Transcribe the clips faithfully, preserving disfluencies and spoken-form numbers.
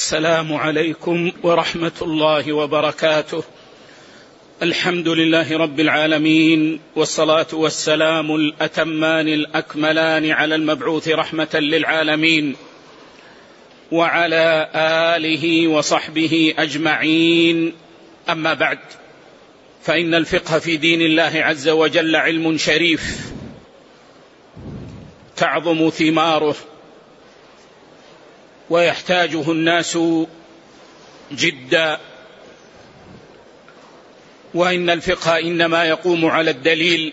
السلام عليكم ورحمة الله وبركاته. الحمد لله رب العالمين، والصلاة والسلام الأتمان الأكملان على المبعوث رحمة للعالمين وعلى آله وصحبه أجمعين. أما بعد، فإن الفقه في دين الله عز وجل علم شريف تعظم ثماره ويحتاجه الناس جدا، وإن الفقه إنما يقوم على الدليل،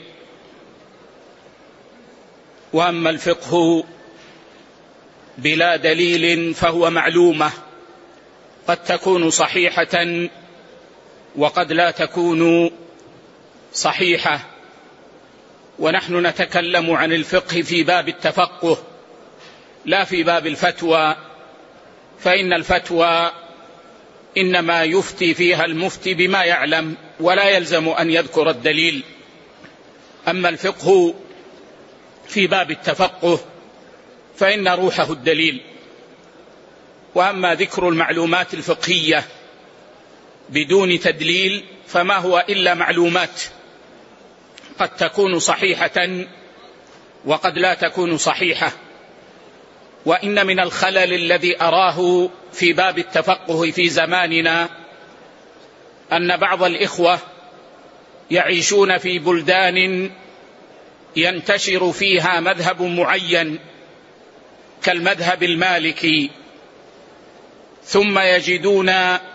وأما الفقه بلا دليل فهو معلومة قد تكون صحيحة وقد لا تكون صحيحة. ونحن نتكلم عن الفقه في باب التفقه لا في باب الفتوى، فإن الفتوى إنما يفتي فيها المفتي بما يعلم ولا يلزم أن يذكر الدليل. أما الفقه في باب التفقه فإن روحه الدليل. وأما ذكر المعلومات الفقهية بدون تدليل فما هو إلا معلومات قد تكون صحيحة وقد لا تكون صحيحة. وإن من الخلل الذي أراه في باب التفقه في زماننا أن بعض الإخوة يعيشون في بلدان ينتشر فيها مذهب معين كالمذهب المالكي، ثم يجدون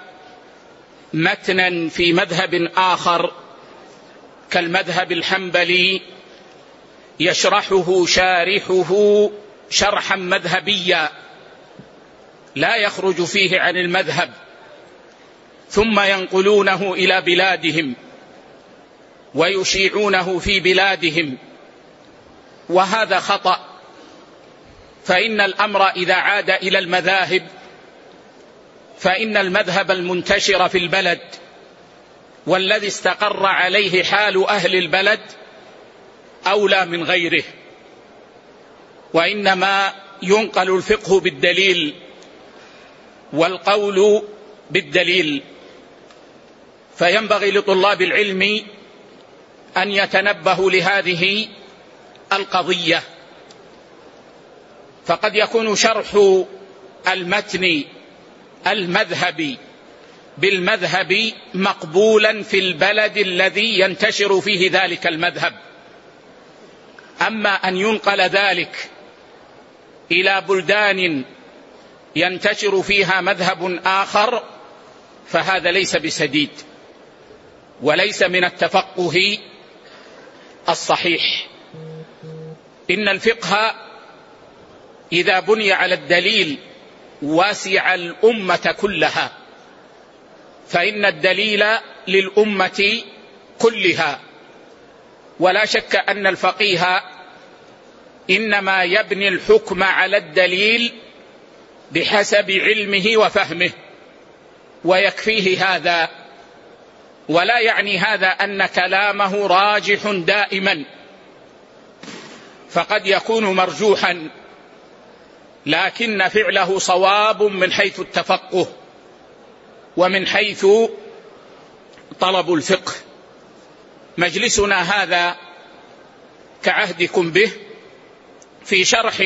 متنا في مذهب آخر كالمذهب الحنبلي يشرحه شارحه شرحا مذهبيا لا يخرج فيه عن المذهب، ثم ينقلونه إلى بلادهم ويشيعونه في بلادهم، وهذا خطأ. فإن الأمر إذا عاد إلى المذاهب فإن المذهب المنتشر في البلد والذي استقر عليه حال أهل البلد أولى من غيره، وإنما ينقل الفقه بالدليل والقول بالدليل. فينبغي لطلاب العلم أن يتنبهوا لهذه القضية، فقد يكون شرح المتن المذهبي بالمذهب مقبولا في البلد الذي ينتشر فيه ذلك المذهب، أما أن ينقل ذلك إلى بلدان ينتشر فيها مذهب آخر فهذا ليس بسديد وليس من التفقه الصحيح. إن الفقه إذا بني على الدليل واسع الأمة كلها، فإن الدليل للأمة كلها، ولا شك أن الفقيه إنما يبني الحكم على الدليل بحسب علمه وفهمه ويكفيه هذا، ولا يعني هذا أن كلامه راجح دائما، فقد يكون مرجوحا لكن فعله صواب من حيث التفقه ومن حيث طلب الفقه. مجلسنا هذا كعهدكم به في شرح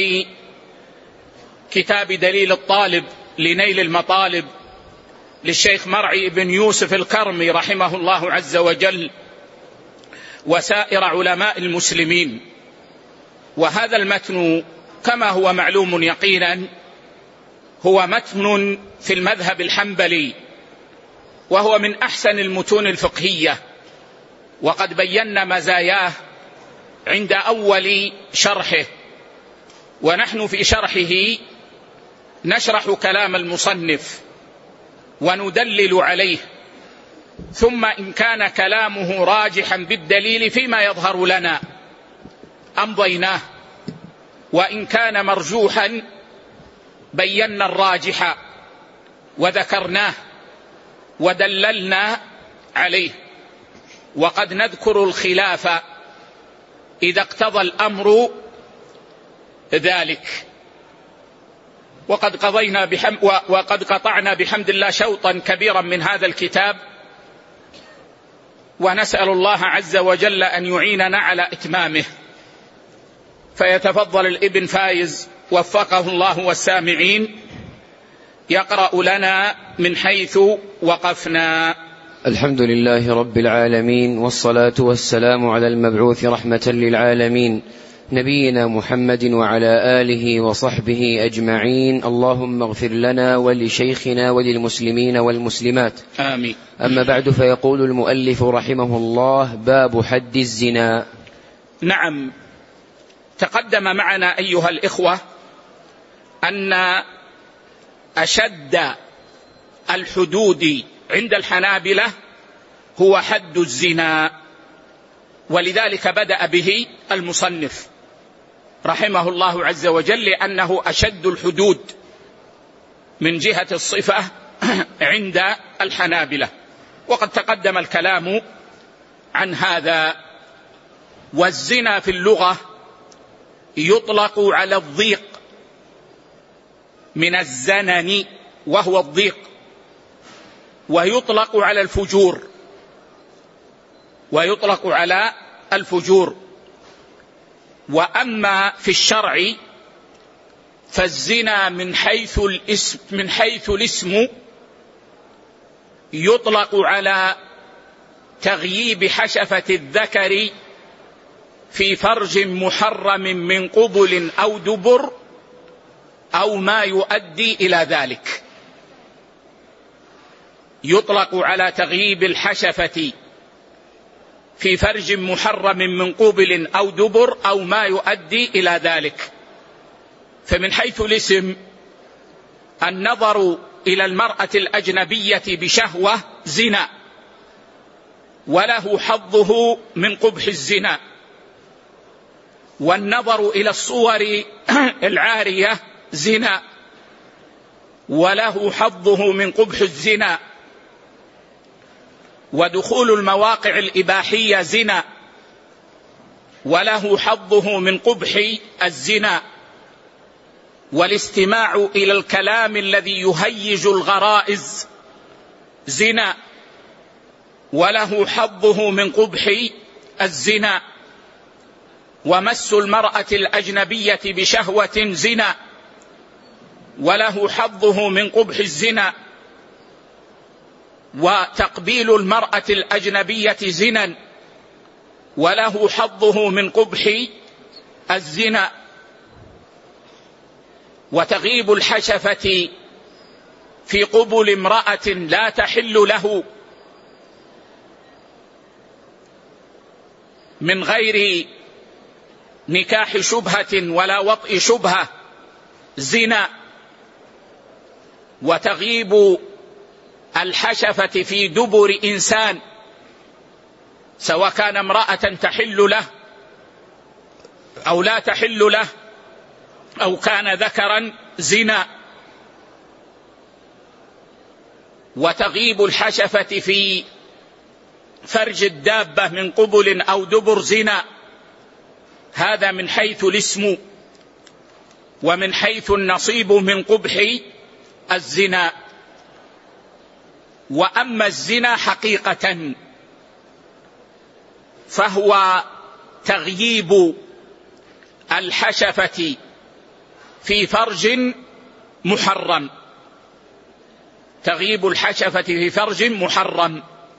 كتاب دليل الطالب لنيل المطالب للشيخ مرعي بن يوسف الكرمي رحمه الله عز وجل وسائر علماء المسلمين. وهذا المتن كما هو معلوم يقينا هو متن في المذهب الحنبلي، وهو من أحسن المتون الفقهية، وقد بينا مزاياه عند أول شرحه. ونحن في شرحه نشرح كلام المصنف وندلل عليه، ثم إن كان كلامه راجحا بالدليل فيما يظهر لنا أمضيناه، وإن كان مرجوحا بينا الراجح وذكرناه ودللنا عليه. وقد نذكر الخلاف إذا اقتضى الأمر ذلك. وقد قضينا بحم وقد قطعنا بحمد الله شوطا كبيرا من هذا الكتاب، ونسأل الله عز وجل أن يعيننا على إتمامه. فيتفضل الابن فايز وفقه الله والسامعين يقرأ لنا من حيث وقفنا. الحمد لله رب العالمين، والصلاة والسلام على المبعوث رحمة للعالمين نبينا محمد وعلى آله وصحبه أجمعين. اللهم اغفر لنا ولشيخنا وللمسلمين والمسلمات، آمين. أما بعد، فيقول المؤلف رحمه الله: باب حد الزنا. نعم، تقدم معنا أيها الإخوة أن أشد الحدود عند الحنابلة هو حد الزنا، ولذلك بدأ به المصنف رحمه الله عز وجل لأنه أشد الحدود من جهة الصفة عند الحنابلة، وقد تقدم الكلام عن هذا. والزنا في اللغة يطلق على الضيق من الزنن وهو الضيق، ويطلق على الفجور ويطلق على الفجور وأما في الشرع فالزنا من حيث الاسم من حيث الاسم يطلق على تغييب حشفة الذكر في فرج محرم من قبل أو دبر أو ما يؤدي إلى ذلك. يطلق على تغييب الحشفة في فرج محرم من قبل أو دبر أو ما يؤدي إلى ذلك. فمن حيث الاسم النظر إلى المرأة الأجنبية بشهوة زنا، وله حظه من قبح الزنا، والنظر إلى الصور العارية زنا، وله حظه من قبح الزنا، ودخول المواقع الإباحية زنا، وله حظه من قبح الزنا، والاستماع إلى الكلام الذي يهيج الغرائز زنا، وله حظه من قبح الزنا، ومس المرأة الأجنبية بشهوة زنا، وله حظه من قبح الزنا، وتقبيل المرأة الأجنبية زنا، وله حظه من قبح الزنا، وتغيب الحشفة في قبل امرأة لا تحل له من غير نكاح شبهة ولا وطئ شبهة زنا، وتغيب الحشفة في دبر إنسان سواء كان امرأة تحل له أو لا تحل له أو كان ذكرا زنا، وتغيب الحشفة في فرج الدابة من قبل أو دبر زنا. هذا من حيث الاسم، ومن حيث النصيب من قبح الزنا. وأما الزنا حقيقة فهو تغييب الحشفة في فرج محرم، تغييب الحشفة في فرج محرم.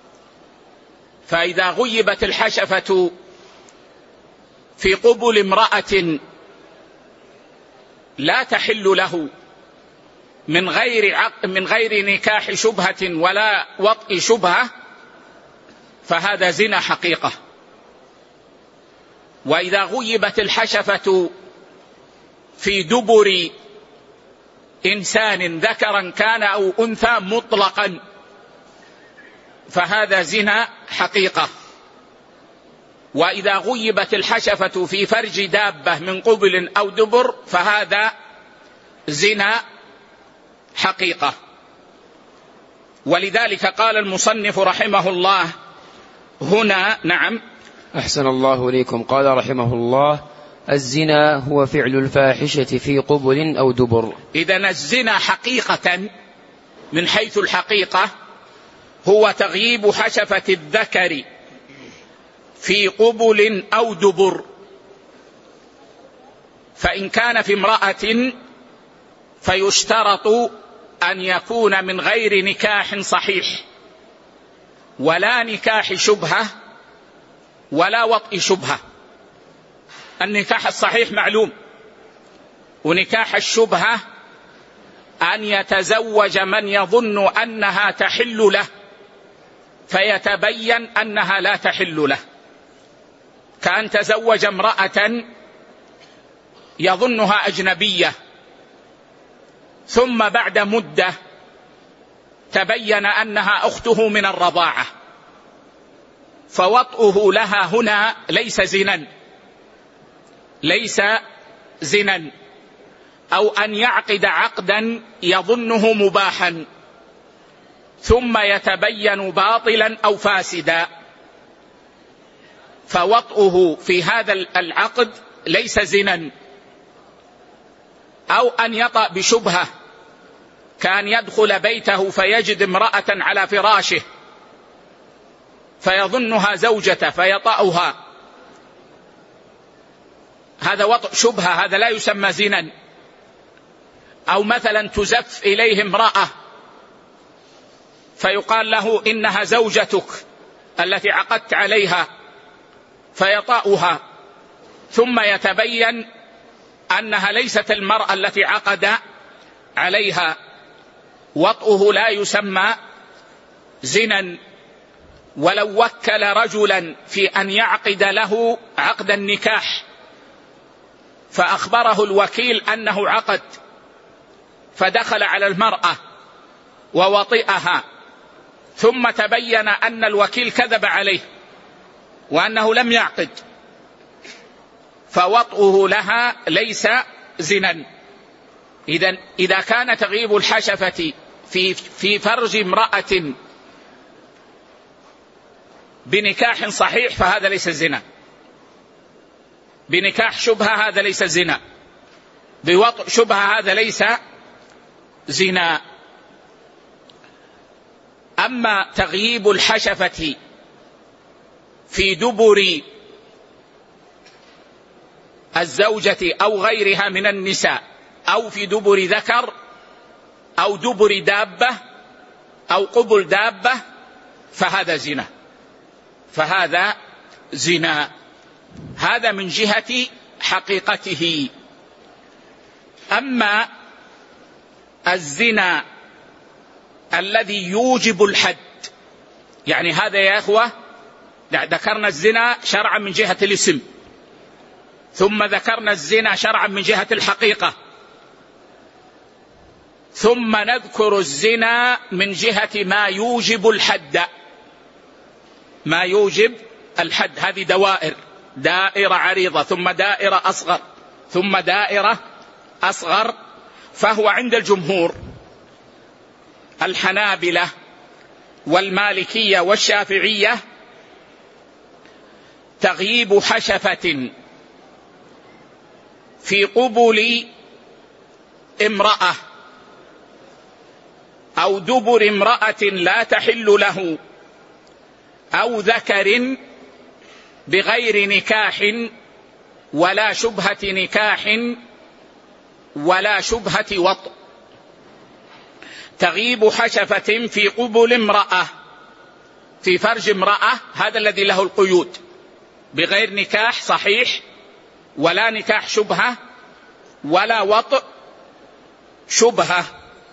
فإذا غيبت الحشفة في قبل امرأة لا تحل له من غير عقد من غير نكاح شبهة ولا وطئ شبهة فهذا زنا حقيقة. وإذا غيبت الحشفة في دبر إنسان ذكرا كان أو أنثى مطلقا فهذا زنا حقيقة. وإذا غيبت الحشفة في فرج دابة من قبل أو دبر فهذا زنا حقيقة. ولذلك قال المصنف رحمه الله هنا. نعم، أحسن الله إليكم. قال رحمه الله: الزنا هو فعل الفاحشة في قبل أو دبر. إذن الزنا حقيقة من حيث الحقيقة هو تغييب حشفة الذكر في قبل أو دبر. فإن كان في امرأة فيشترط أن يكون من غير نكاح صحيح ولا نكاح شبهة ولا وطء شبهة. النكاح الصحيح معلوم، ونكاح الشبهة أن يتزوج من يظن أنها تحل له فيتبين أنها لا تحل له، كأن تزوج امرأة يظنها أجنبية ثم بعد مدة تبين أنها أخته من الرضاعة، فوطئه لها هنا ليس زنا ليس زنا أو أن يعقد عقدا يظنه مباحا ثم يتبين باطلا أو فاسدا، فوطئه في هذا العقد ليس زنا. أو أن يطأ بشبهة، كان يدخل بيته فيجد امرأة على فراشه فيظنها زوجته فيطأها، هذا وطء شبهة، هذا لا يسمى زنا. أو مثلا تزف إليه امرأة فيقال له إنها زوجتك التي عقدت عليها فيطأها ثم يتبين أنها ليست المرأة التي عقد عليها، وطئه لا يسمى زنا. ولو وكل رجلا في أن يعقد له عقد النكاح فأخبره الوكيل أنه عقد فدخل على المرأة ووطئها ثم تبين أن الوكيل كذب عليه وأنه لم يعقد، فوطئه لها ليس زنا. إذن إذا كان تغييب الحشفة في في فرج امرأة بنكاح صحيح فهذا ليس زنا، بنكاح شبهة هذا ليس زنا، بوطء شبهة هذا ليس زنا. أما تغييب الحشفة في دبر الزوجة أو غيرها من النساء أو في دبر ذكر أو دبر دابة أو قبل دابة فهذا زنا، فهذا زنا. هذا من جهة حقيقته. أما الزنا الذي يوجب الحد، يعني هذا يا أخوة ذكرنا الزنا شرعا من جهة الاسم، ثم ذكرنا الزنا شرعا من جهة الحقيقة، ثم نذكر الزنا من جهة ما يوجب الحد. ما يوجب الحد هذه دوائر، دائرة عريضة ثم دائرة أصغر ثم دائرة أصغر. فهو عند الجمهور الحنابلة والمالكية والشافعية تغييب حشفة في قبل امرأة أو دبر امرأة لا تحل له أو ذكر بغير نكاح ولا شبهة نكاح ولا شبهة وطء. تغييب حشفة في قبل امرأة في فرج امرأة هذا الذي له القيود، بغير نكاح صحيح ولا نكاح شبهة ولا وطء شبهة،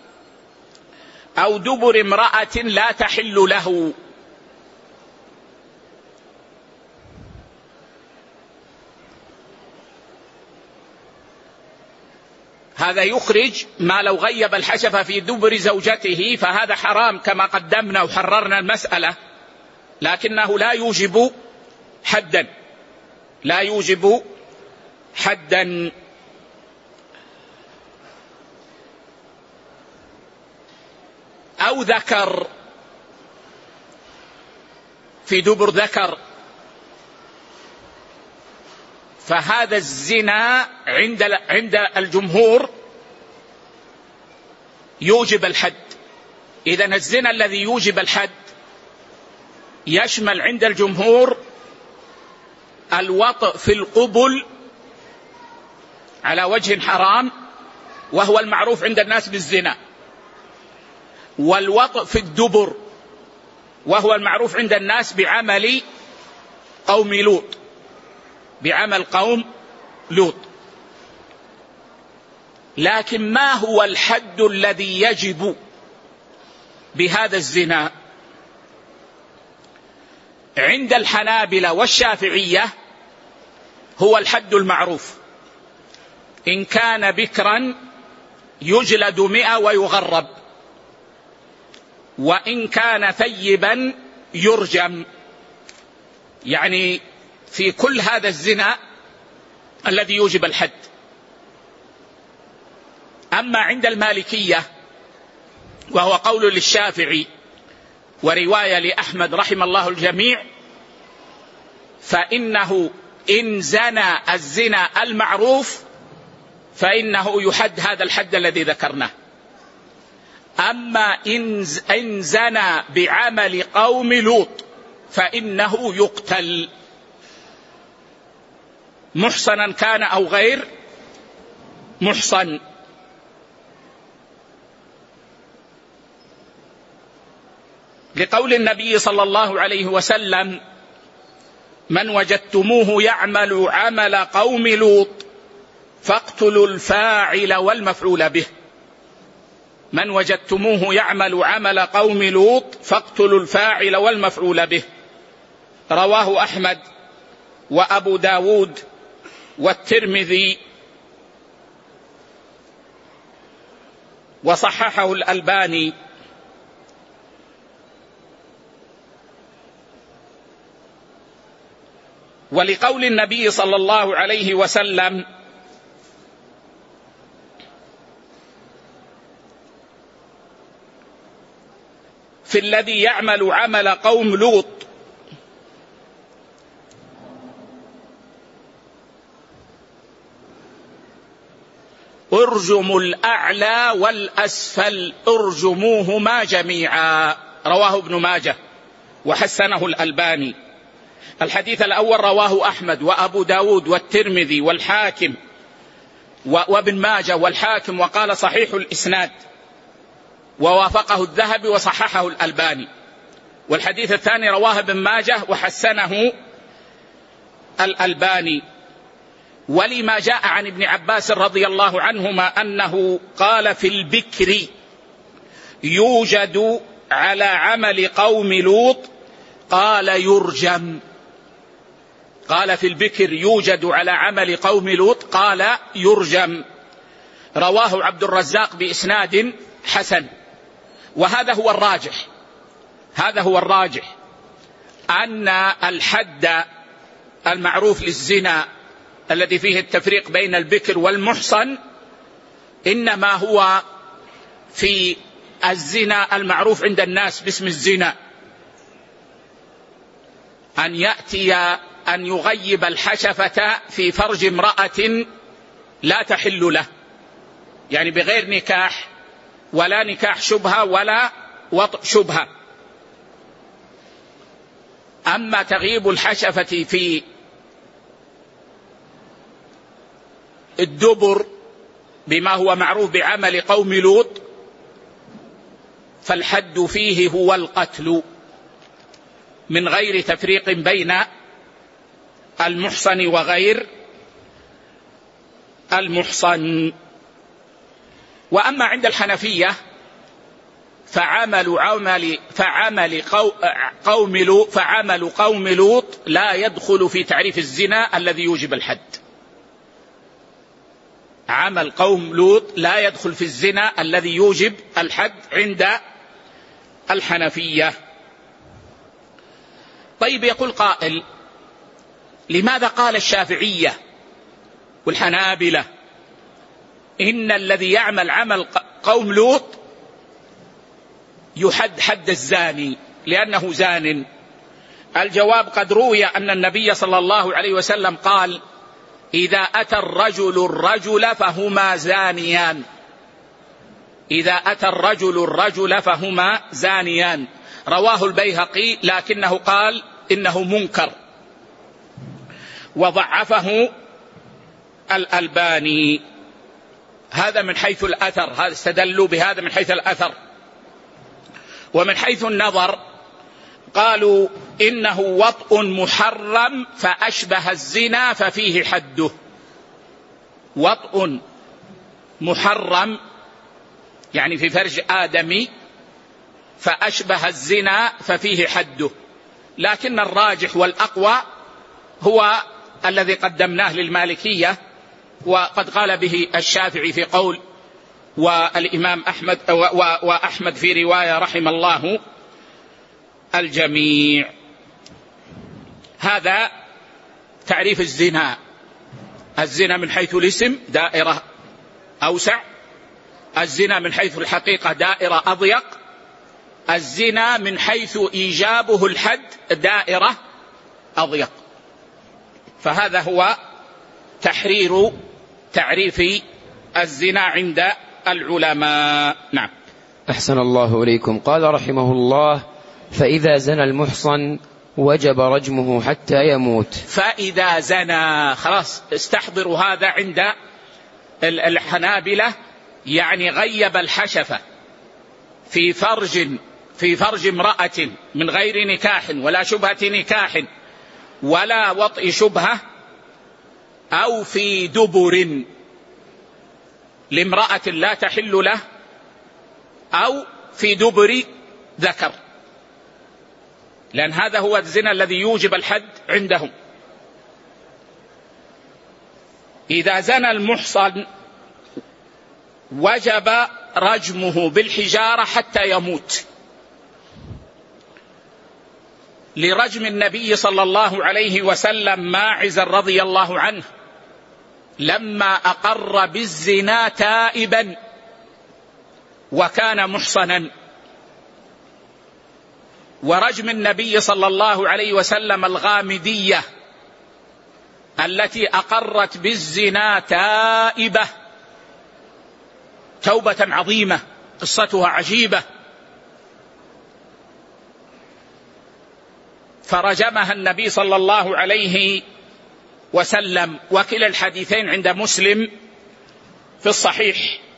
أو دبر امرأة لا تحل له. هذا يخرج ما لو غيب الحشفة في دبر زوجته فهذا حرام كما قدمنا وحررنا المسألة، لكنه لا يوجب حدا، لا يوجب حدا. أو ذكر في دبر ذكر فهذا الزنا عند عند الجمهور يوجب الحد. إذن الزنا الذي يوجب الحد يشمل عند الجمهور الوطء في القبل على وجه حرام وهو المعروف عند الناس بالزنا، والوطء في الدبر وهو المعروف عند الناس بعمل قوم لوط، بعمل قوم لوط. لكن ما هو الحد الذي يجب بهذا الزنا؟ عند الحنابلة والشافعية هو الحد المعروف، إن كان بكرا يجلد مئة ويغرب، وإن كان ثيبا يرجم. يعني في كل هذا الزنا الذي يوجب الحد. أما عند المالكية وهو قول للشافعي ورواية لأحمد رحم الله الجميع، فإنه إن زنى الزنا المعروف فإنه يحد هذا الحد الذي ذكرناه. أما إن زنى بعمل قوم لوط فإنه يقتل، محصنا كان أو غير محصن. لقول النبي صلى الله عليه وسلم: من وجدتموه يعمل عمل قوم لوط فاقتلوا الفاعل والمفعول به. من وجدتموه يعمل عمل قوم لوط فاقتلوا الفاعل والمفعول به. رواه أحمد وأبو داود والترمذي وصححه الألباني. ولقول النبي صلى الله عليه وسلم: في الذي يعمل عمل قوم لوط ارجموا الأعلى والأسفل ارجموهما جميعا. رواه ابن ماجه وحسنه الألباني. الحديث الأول رواه أحمد وأبو داود والترمذي والحاكم وابن ماجه والحاكم وقال صحيح الإسناد، ووافقه الذهبي وصححه الألباني. والحديث الثاني رواه ابن ماجه وحسنه الألباني. ولما جاء عن ابن عباس رضي الله عنهما أنه قال: في البكر يوجد على عمل قوم لوط، قال يرجم. قال في البكر يوجد على عمل قوم لوط قال يرجم. رواه عبد الرزاق بإسناد حسن. وهذا هو الراجح، هذا هو الراجح أن الحد المعروف للزنا الذي فيه التفريق بين البكر والمحصن إنما هو في الزنا المعروف عند الناس باسم الزنا، أن يأتي أن يغيب الحشفة في فرج امرأة لا تحل له، يعني بغير نكاح، ولا نكاح شبهة ولا وطء شبهة. أما تغييب الحشفة في الدبر بما هو معروف بعمل قوم لوط فالحد فيه هو القتل من غير تفريق بين المحصن وغير المحصن. وأما عند الحنفية فعمل عمل فعمل قوم لوط فعمل قوم لوط لا يدخل في تعريف الزنا الذي يوجب الحد. عمل قوم لوط لا يدخل في الزنا الذي يوجب الحد عند الحنفية. طيب، يقول قائل: لماذا قال الشافعية والحنابلة إن الذي يعمل عمل قوم لوط يحد حد الزاني لأنه زان؟ الجواب: قد روي أن النبي صلى الله عليه وسلم قال: إذا أتى الرجل الرجل فهما زانيان، إذا أتى الرجل الرجل فهما زانيان. رواه البيهقي لكنه قال إنه منكر وضعفه الألباني. هذا من حيث الأثر، هذا استدلوا بهذا من حيث الأثر. ومن حيث النظر قالوا إنه وطء محرم فأشبه الزنا ففيه حده. وطء محرم يعني في فرج آدمي فأشبه الزنا ففيه حده، لكن الراجح والأقوى هو الذي قدمناه للمالكية، وقد قال به الشافعي في قول، والإمام أحمد وأحمد في رواية رحم الله الجميع. هذا تعريف الزنا. الزنا من حيث الاسم دائرة أوسع، الزنا من حيث الحقيقة دائرة أضيق، الزنا من حيث إيجابه الحد دائرة أضيق. فهذا هو تحرير تعريف الزنا عند العلماء. نعم. أحسن الله إليكم. قال رحمه الله: فإذا زنى المحصن وجب رجمه حتى يموت. فإذا زنى، خلاص استحضروا هذا عند الحنابلة، يعني غيب الحشفة في فرج في فرج امرأة من غير نكاح ولا شبهة نكاح ولا وطئ شبهة، أو في دبر لامرأة لا تحل له، أو في دبر ذكر، لأن هذا هو الزنا الذي يوجب الحد عندهم. إذا زنى المحصن وجب رجمه بالحجارة حتى يموت، لرجم النبي صلى الله عليه وسلم ماعز رضي الله عنه لما أقر بالزنا تائبا وكان محصنا، ورجم النبي صلى الله عليه وسلم الغامدية التي أقرت بالزنا تائبة توبة عظيمة قصتها عجيبة، فرجمها النبي صلى الله عليه وسلم. وكلا الحديثين عند مسلم في الصحيح.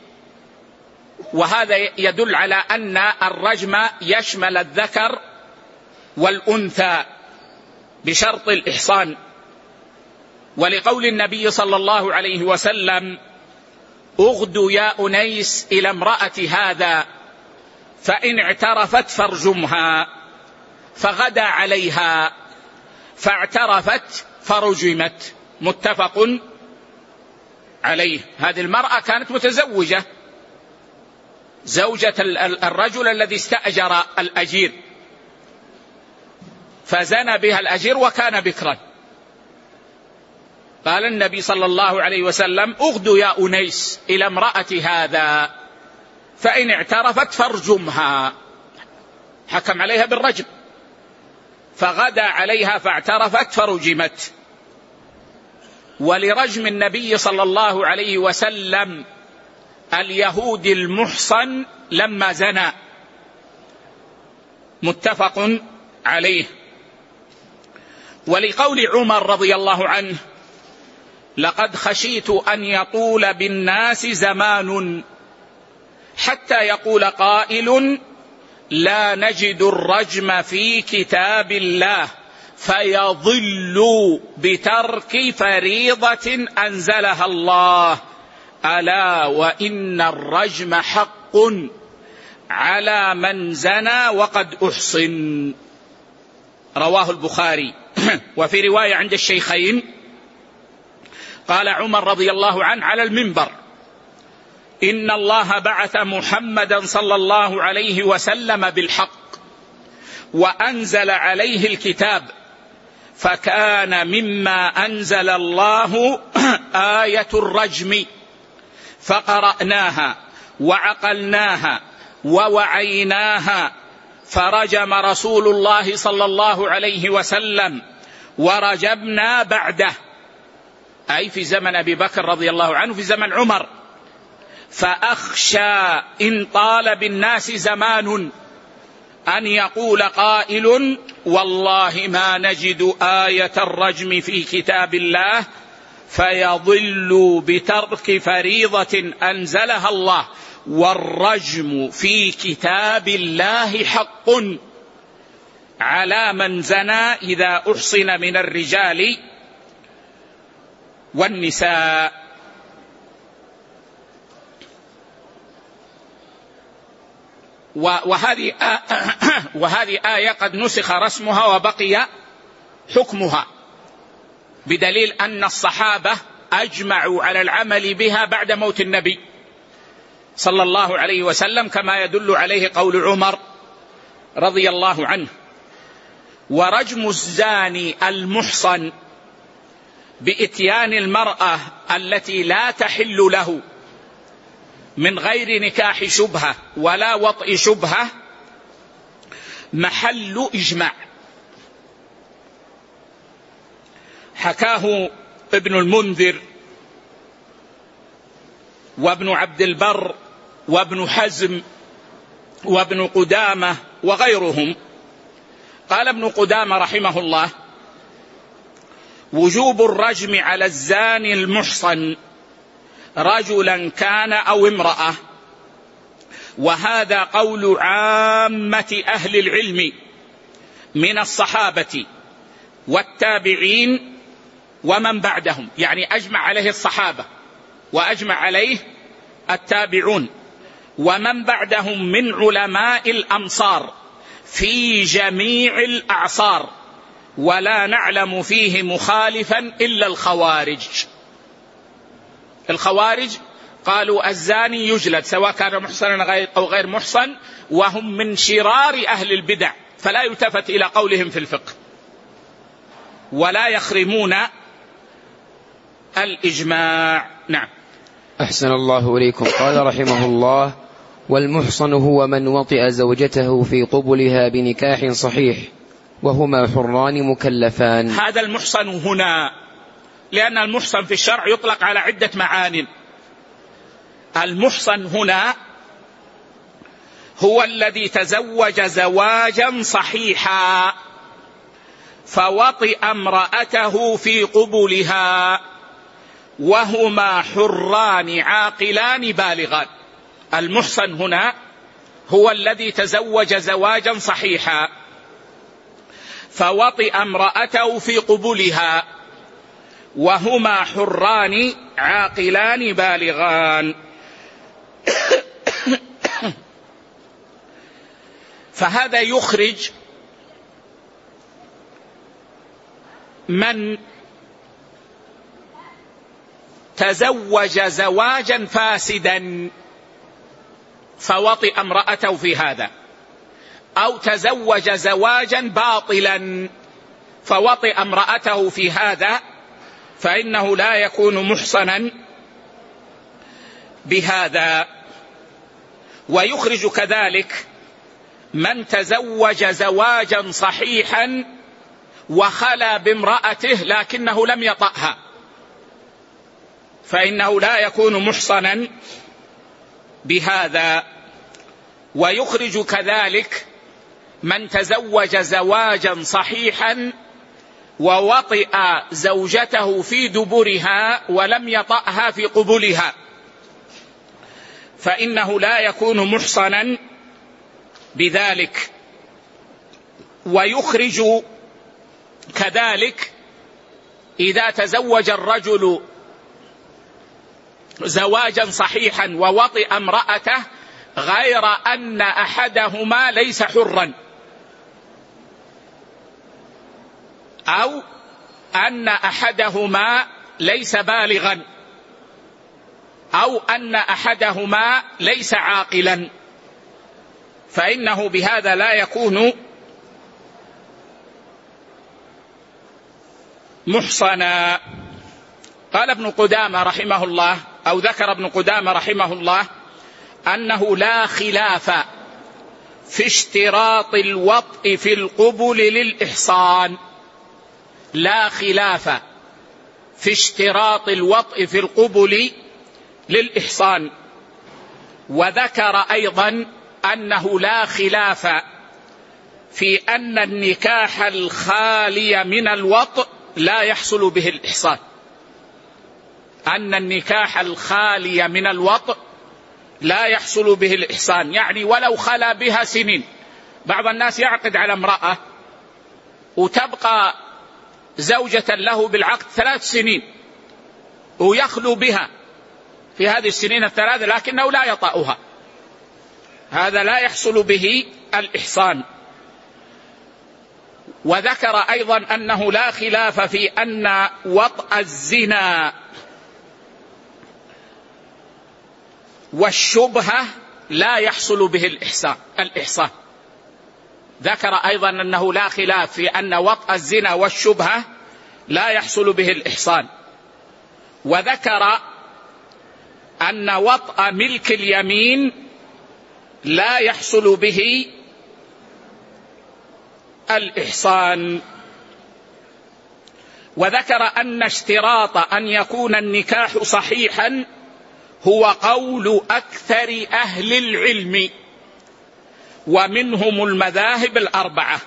وهذا يدل على أن الرجم يشمل الذكر والأنثى بشرط الإحصان، ولقول النبي صلى الله عليه وسلم: اغدوا يا أنيس إلى امرأة هذا فإن اعترفت فارجمها، فغدا عليها فاعترفت فرجمت. متفق عليه. هذه المرأة كانت متزوجة، زوجة الرجل الذي استأجر الأجير، فزنى بها الأجير وكان بكرا. قال النبي صلى الله عليه وسلم: اغدوا يا أنيس إلى امرأة هذا فإن اعترفت فارجمها، حكم عليها بالرجم، فغدا عليها فاعترفت فرجمت. ولرجم النبي صلى الله عليه وسلم اليهود المحصن لما زنى، متفق عليه. ولقول عمر رضي الله عنه: لقد خشيت أن يطول بالناس زمان حتى يقول قائل: لا نجد الرجم في كتاب الله فيضل بترك فريضة أنزلها الله، ألا وإن الرجم حق على من زنى وقد أحصن. رواه البخاري. وفي رواية عند الشيخين قال عمر رضي الله عنه على المنبر: إن الله بعث محمدا صلى الله عليه وسلم بالحق وأنزل عليه الكتاب، فكان مما أنزل الله آية الرجم، فقرأناها وعقلناها ووعيناها، فرجم رسول الله صلى الله عليه وسلم ورجبنا بعده. أي في زمن أبي بكر رضي الله عنه، في زمن عمر. فأخشى إن طال بالناس زمان أن يقول قائل والله ما نجد آية الرجم في كتاب الله فيضل بترك فريضة أنزلها الله، والرجم في كتاب الله حق على من زنى إذا أحصن من الرجال والنساء. وهذه وهذه آية قد نسخ رسمها وبقي حكمها، بدليل أن الصحابة أجمعوا على العمل بها بعد موت النبي صلى الله عليه وسلم، كما يدل عليه قول عمر رضي الله عنه. ورجم الزاني المحصن بإتيان المرأة التي لا تحل له من غير نكاح شبهة ولا وطئ شبهة محل إجماع، حكاه ابن المنذر وابن عبد البر وابن حزم وابن قدامة وغيرهم. قال ابن قدامة رحمه الله: وجوب الرجم على الزاني المحصن رجلا كان أو امرأة، وهذا قول عامة أهل العلم من الصحابة والتابعين ومن بعدهم، يعني أجمع عليه الصحابة وأجمع عليه التابعون ومن بعدهم من علماء الأمصار في جميع الأعصار، ولا نعلم فيه مخالفا إلا الخوارج. الخوارج قالوا الزاني يجلد سواء كان محصنا أو غير محصن، وهم من شرار أهل البدع، فلا يلتفت إلى قولهم في الفقه، ولا يخرمون الإجماع. نعم. أحسن الله إليكم. قال رحمه الله: والمحصن هو من وطئ زوجته في قبلها بنكاح صحيح وهما حران مكلفان. هذا المحصن هنا، لأن المحصن في الشرع يطلق على عدة معان. المحصن هنا هو الذي تزوج زواجا صحيحا فوطئ امرأته في قبلها وهما حران عاقلان بالغان. المحصن هنا هو الذي تزوج زواجا صحيحا فوطئ امرأته في قبلها وهما حران عاقلان بالغان. فهذا يخرج من تزوج زواجا فاسدا فوطئ امرأته في هذا، أو تزوج زواجا باطلا فوطئ امرأته في هذا، فإنه لا يكون محصنا بهذا. ويخرج كذلك من تزوج زواجا صحيحا وخلى بامرأته لكنه لم يطأها، فإنه لا يكون محصنا بهذا. ويخرج كذلك من تزوج زواجا صحيحا ووطئ زوجته في دبرها ولم يطأها في قبلها، فإنه لا يكون محصنا بذلك. ويخرج كذلك إذا تزوج الرجل زواجا صحيحا ووطئ امرأته غير أن أحدهما ليس حرا، أو أن أحدهما ليس بالغا، أو أن أحدهما ليس عاقلا، فإنه بهذا لا يكون محصنا. قال ابن قدامة رحمه الله، أو ذكر ابن قدامة رحمه الله أنه لا خلاف في اشتراط الوطء في القبل للإحصان. لا خلاف في اشتراط الوطء في القبل للإحصان. وذكر أيضا أنه لا خلاف في أن النكاح الخالي من الوطء لا يحصل به الإحصان، أن النكاح الخالي من الوطء لا يحصل به الإحصان، يعني ولو خلا بها سنين. بعض الناس يعقد على امرأة وتبقى زوجة له بالعقد ثلاث سنين ويخلو بها في هذه السنين الثلاث لكنه لا يطأها، هذا لا يحصل به الإحصان. وذكر أيضا أنه لا خلاف في أن وطأ الزنا والشبهة لا يحصل به الإحصان الإحصان ذكر أيضا أنه لا خلاف في أن وطأ الزنا والشبهة لا يحصل به الإحصان. وذكر أن وطأ ملك اليمين لا يحصل به الإحصان. وذكر أن اشتراط أن يكون النكاح صحيحا هو قول أكثر أهل العلم ومنهم المذاهب الأربعة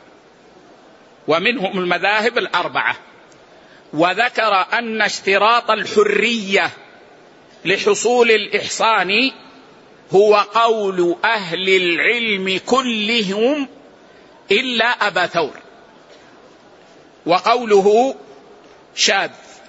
ومنهم المذاهب الأربعة وذكر أن اشتراط الحرية لحصول الإحصان هو قول أهل العلم كلهم إلا أبا ثور، وقوله شاذ.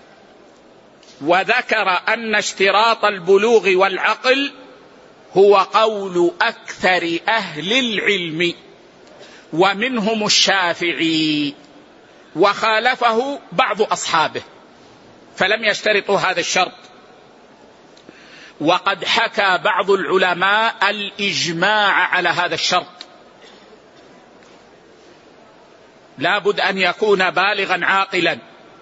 وذكر أن اشتراط البلوغ والعقل هو قول أكثر أهل العلم ومنهم الشافعي، وخالفه بعض أصحابه فلم يشترطوا هذا الشرط. وقد حكى بعض العلماء الإجماع على هذا الشرط، لا بد أن يكون بالغا عاقلا،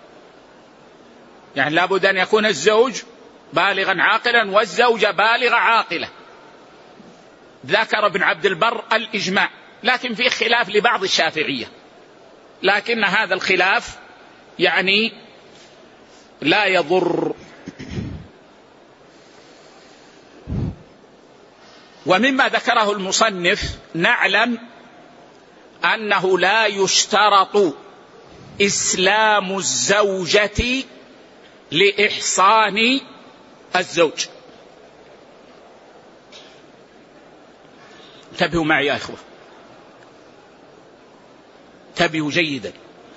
يعني لا بد أن يكون الزوج بالغا عاقلا والزوجة بالغة عاقلة. ذكر ابن عبد البر الإجماع، لكن في خلاف لبعض الشافعية، لكن هذا الخلاف يعني لا يضر. ومما ذكره المصنف نعلم أنه لا يشترط إسلام الزوجة لإحصان الزوج. انتبهوا معي يا إخوة، انتبهوا جيدا.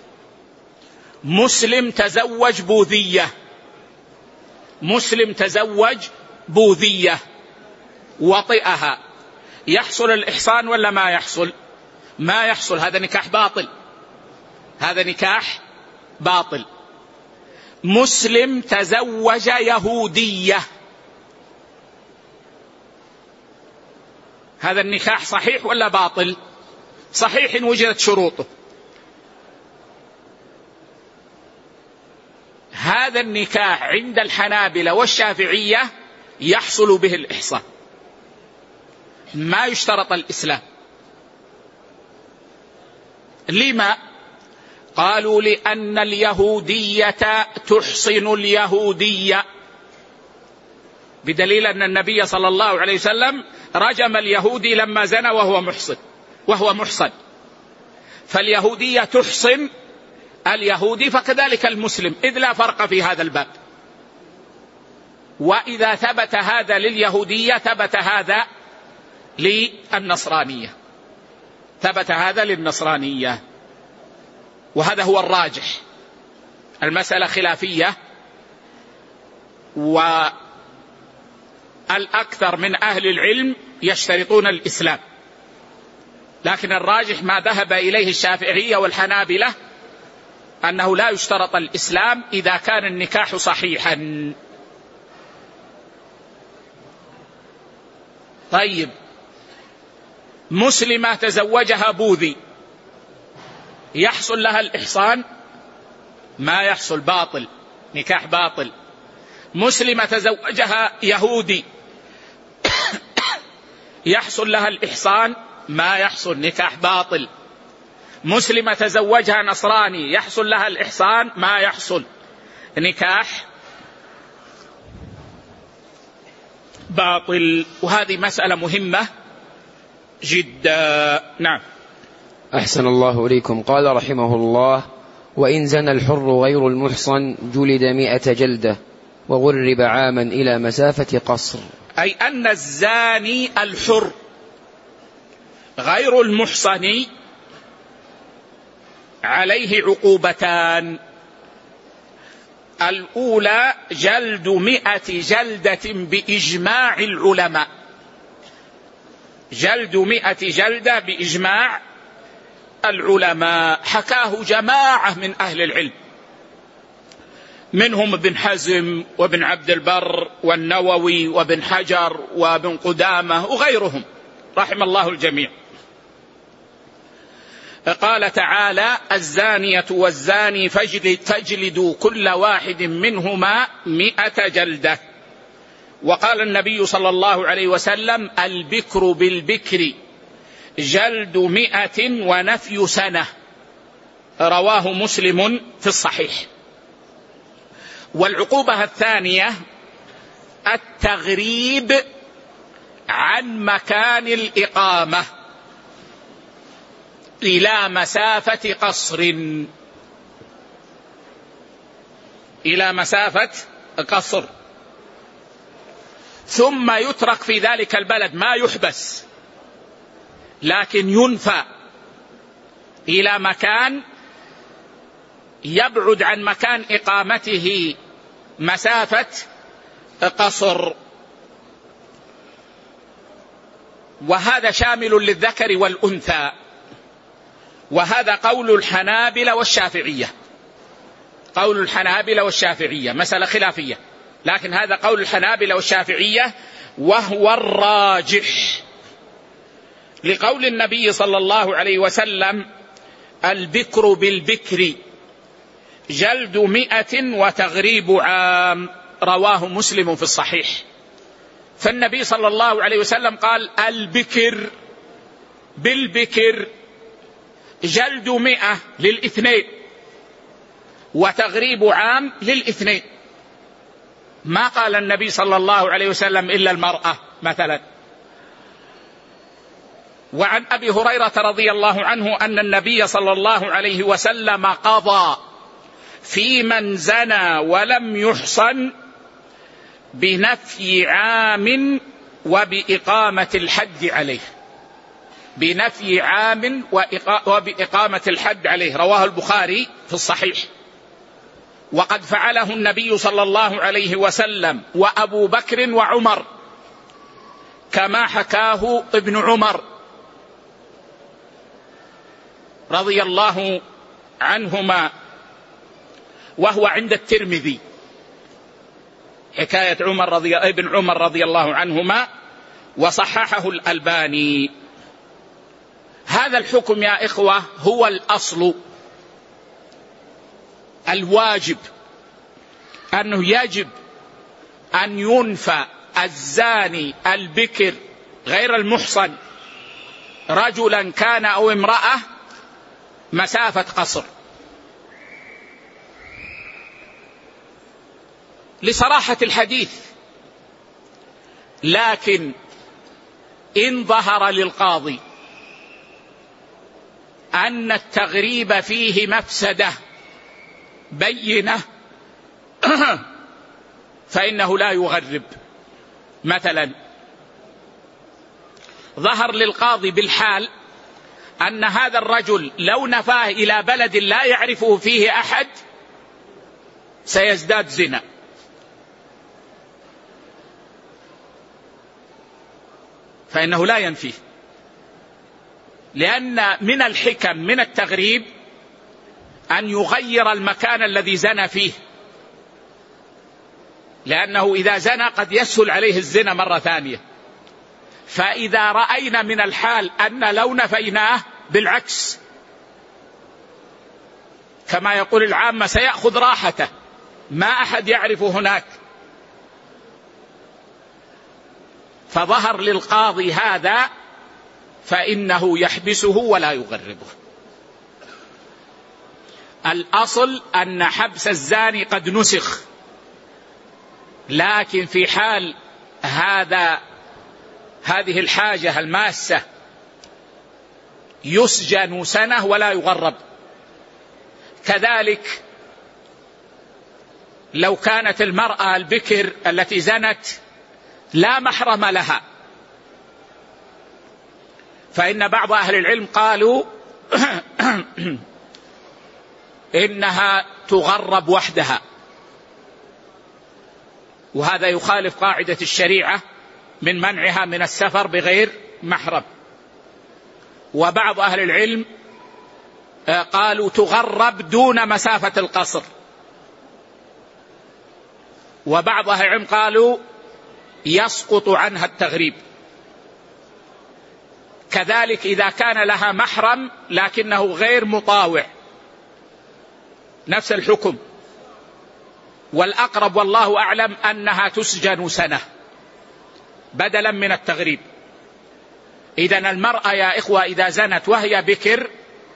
مسلم تزوج بوذية، مسلم تزوج بوذية وطئها، يحصل الإحصان ولا ما يحصل؟ ما يحصل، هذا نكاح باطل، هذا نكاح باطل. مسلم تزوج يهودية، هذا النكاح صحيح ولا باطل؟ صحيح إن وجدت شروطه. هذا النكاح عند الحنابلة والشافعية يحصل به الإحصان، ما يشترط الإسلام. لما؟ قالوا لأن اليهودية تحصن اليهودية، بدليل أن النبي صلى الله عليه وسلم رجم اليهودي لما زنى وهو محصن وهو محصن، فاليهودية تحصن اليهودي، فكذلك المسلم، إذ لا فرق في هذا الباب. وإذا ثبت هذا لليهودية ثبت هذا للنصرانية، ثبت هذا للنصرانية، وهذا هو الراجح. المسألة خلافية، والأكثر من أهل العلم يشترطون الإسلام، لكن الراجح ما ذهب إليه الشافعية والحنابلة أنه لا يشترط الإسلام إذا كان النكاح صحيحا. طيب، مسلمة تزوجها بوذي يحصل لها الإحصان؟ ما يحصل، باطل، نكاح باطل. مسلمة تزوجها يهودي يحصل لها الإحصان؟ ما يحصل، نكاح باطل. مسلمة تزوجها نصراني يحصل لها الإحصان؟ ما يحصل، نكاح باطل. وهذه مسألة مهمة جدا. نعم. أحسن الله إليكم. قال رحمه الله: وإن زنى الحر غير المحصن جلد مئة جلدة وغرب عاما إلى مسافة قصر. أي أن الزاني الحر غير المحصن عليه عقوبتان: الأولى جلد مئة جلدة بإجماع العلماء، جلد مئة جلدة بإجماع العلماء، حكاه جماعة من أهل العلم، منهم ابن حزم وابن عبد البر والنووي وابن حجر وابن قدامة وغيرهم رحم الله الجميع. قال تعالى: الزانية والزاني فاجلدوا كل واحد منهما مئة جلدة. وقال النبي صلى الله عليه وسلم: البكر بالبكر جلد مئة ونفي سنة. رواه مسلم في الصحيح. والعقوبة الثانية التغريب عن مكان الإقامة إلى مسافة قصر، إلى مسافة قصر، ثم يترك في ذلك البلد، ما يحبس لكن ينفى إلى مكان يبعد عن مكان إقامته مسافة قصر. وهذا شامل للذكر والأنثى، وهذا قول الحنابلة والشافعية. قول الحنابلة والشافعية مسألة خلافية، لكن هذا قول الحنابلة والشافعية وهو الراجح، لقول النبي صلى الله عليه وسلم: البكر بالبكر جلد مئة وتغريب عام. رواه مسلم في الصحيح. فالنبي صلى الله عليه وسلم قال: البكر بالبكر جلد مئة للاثنين وتغريب عام للاثنين. ما قال النبي صلى الله عليه وسلم إلا المرأة مثلا. وعن أبي هريرة رضي الله عنه أن النبي صلى الله عليه وسلم قضى في من زنى ولم يحصن بنفي عام وبإقامة الحد عليه، بنفي عام وبإقامة الحد عليه. رواه البخاري في الصحيح. وقد فعله النبي صلى الله عليه وسلم وأبو بكر وعمر، كما حكاه ابن عمر رضي الله عنهما، وهو عند الترمذي، حكاية عمر رضي ابن عمر رضي الله عنهما، وصححه الألباني. هذا الحكم يا إخوة هو الأصل الواجب، أنه يجب أن ينفى الزاني البكر غير المحصن رجلا كان أو امرأة مسافة قصر، لصراحة الحديث. لكن إن ظهر للقاضي أن التغريب فيه مفسدة بينة فإنه لا يغرب. مثلا ظهر للقاضي بالحال أن هذا الرجل لو نفاه إلى بلد لا يعرفه فيه أحد سيزداد زنا، فإنه لا ينفيه، لأن من الحكم من التغريب أن يغير المكان الذي زنى فيه، لأنه إذا زنى قد يسهل عليه الزنا مرة ثانية. فإذا رأينا من الحال أن لو نفيناه بالعكس كما يقول العامة سيأخذ راحته، ما أحد يعرف هناك، فظهر للقاضي هذا فإنه يحبسه ولا يغربه. الأصل أن حبس الزاني قد نسخ، لكن في حال هذا هذه الحاجة الماسة يسجن سنة ولا يغرب. كذلك لو كانت المرأة البكر التي زنت لا محرم لها، فإن بعض أهل العلم قالوا إنها تغرب وحدها، وهذا يخالف قاعدة الشريعة من منعها من السفر بغير محرم. وبعض أهل العلم قالوا تغرب دون مسافة القصر، وبعض أهل العلم قالوا يسقط عنها التغريب. كذلك إذا كان لها محرم لكنه غير مطاوع نفس الحكم. والأقرب والله أعلم أنها تسجن سنة بدلا من التغريب. إذن المرأة يا إخوة إذا زنت وهي بكر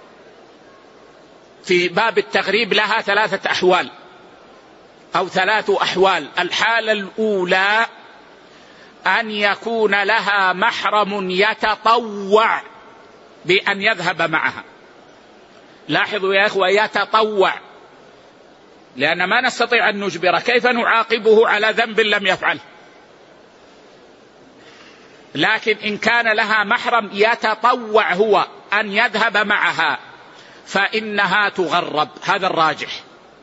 في باب التغريب لها ثلاثة أحوال أو ثلاث أحوال. الحالة الأولى أن يكون لها محرم يتطوع بأن يذهب معها. لاحظوا يا إخوة يتطوع، لأن ما نستطيع أن نجبره، كيف نعاقبه على ذنب لم يفعل؟ لكن إن كان لها محرم يتطوع هو أن يذهب معها فإنها تغرب، هذا الراجح.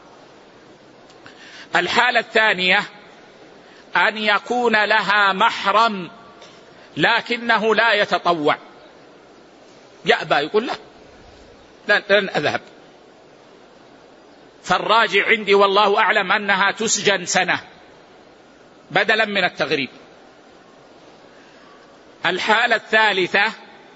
الحالة الثانية أن يكون لها محرم لكنه لا يتطوع، يأبى، يقول لا لن أذهب، فالراجع عندي والله أعلم أنها تسجن سنة بدلا من التغريب. الحالة الثالثة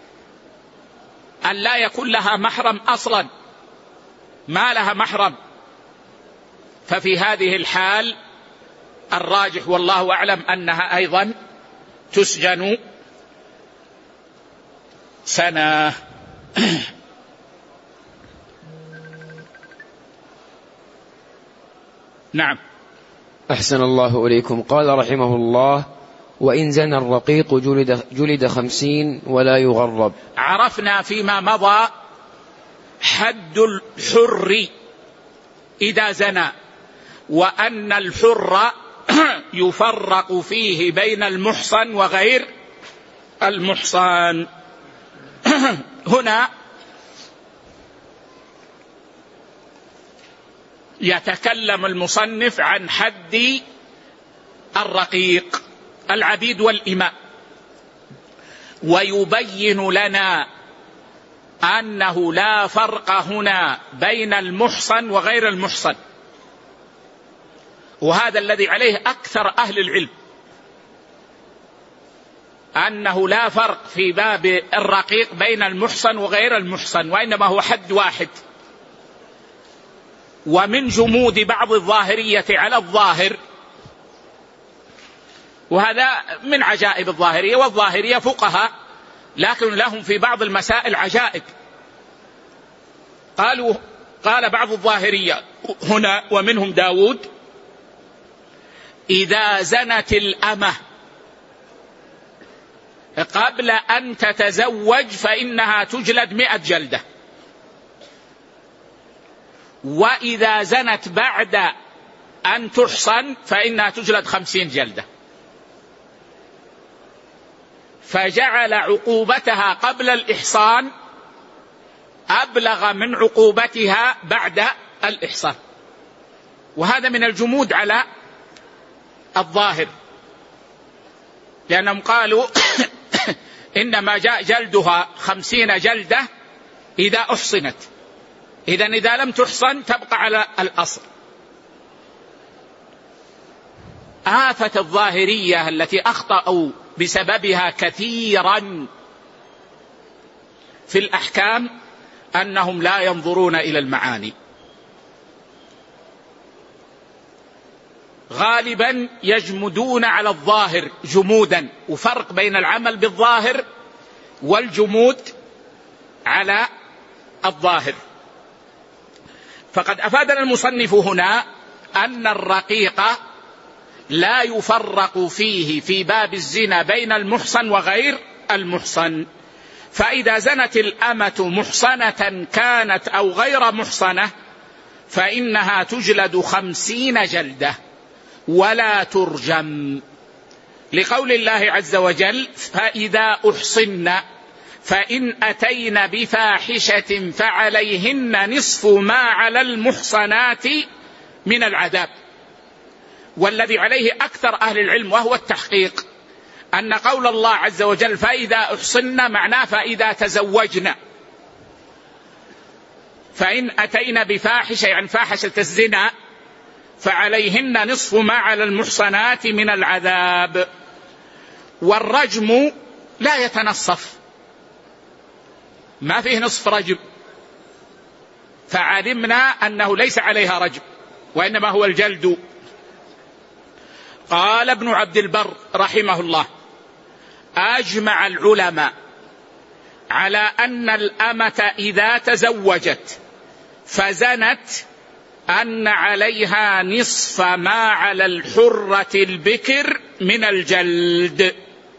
أن لا يكون لها محرم أصلا، ما لها محرم، ففي هذه الحال الراجح والله أعلم أنها أيضا تسجن سنة. نعم. أحسن الله إليكم. قال رحمه الله: وإن زنى الرقيق جلد, جلد خمسين ولا يغرب. عرفنا فيما مضى حد الحر إذا زنى، وأن الحر يفرق فيه بين المحصن وغير المحصن. هنا يتكلم المصنف عن حد الرقيق العبيد والإماء، ويبين لنا أنه لا فرق هنا بين المحصن وغير المحصن، وهذا الذي عليه أكثر أهل العلم، أنه لا فرق في باب الرقيق بين المحصن وغير المحصن، وإنما هو حد واحد. ومن جمود بعض الظاهرية على الظاهر، وهذا من عجائب الظاهرية، والظاهرية فقهاء لكن لهم في بعض المسائل عجائب. قالوا قال بعض الظاهرية هنا ومنهم داود: إذا زنت الأمة قبل أن تتزوج فإنها تجلد مئة جلدة، وإذا زنت بعد أن تحصن فإنها تجلد خمسين جلدة. فجعل عقوبتها قبل الإحصان أبلغ من عقوبتها بعد الإحصان، وهذا من الجمود على الظاهر، لأنهم قالوا إنما جاء جلدها خمسين جلدة إذا أحصنت، إذن إذا لم تحصن تبقى على الأصل. آفة الظاهرية التي أخطأوا بسببها كثيرا في الأحكام أنهم لا ينظرون إلى المعاني، غالبا يجمدون على الظاهر جمودا، وفرق بين العمل بالظاهر والجمود على الظاهر. فقد أفادنا المصنف هنا أن الرقيق لا يفرق فيه في باب الزنا بين المحصن وغير المحصن، فإذا زنت الأمة محصنة كانت أو غير محصنة فإنها تجلد خمسين جلدة ولا ترجم، لقول الله عز وجل: فإذا أحصن فإن أتين بفاحشة فعليهن نصف ما على المحصنات من العذاب. والذي عليه أكثر أهل العلم وهو التحقيق أن قول الله عز وجل فإذا أحصن معناه فإذا تزوجنا، فإن أتينا بفاحشة يعني فاحشة الزنا فعليهن نصف ما على المحصنات من العذاب. والرجم لا يتنصف، ما فيه نصف رجم، فعلمنا أنه ليس عليها رجم وإنما هو الجلد. قال ابن عبد البر رحمه الله: أجمع العلماء على أن الأمة إذا تزوجت فزنت أن عليها نصف ما على الحرة البكر من الجلد.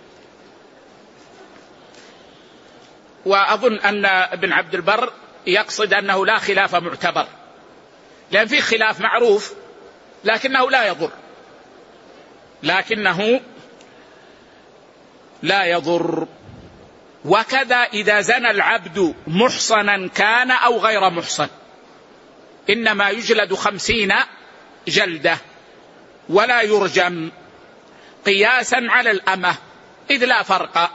وأظن أن ابن عبد البر يقصد أنه لا خلاف معتبر، لأن فيه خلاف معروف لكنه لا يضر لكنه لا يضر. وكذا إذا زنى العبد محصنا كان أو غير محصن إنما يجلد خمسين جلدة ولا يرجم، قياسا على الأمة إذ لا فرق.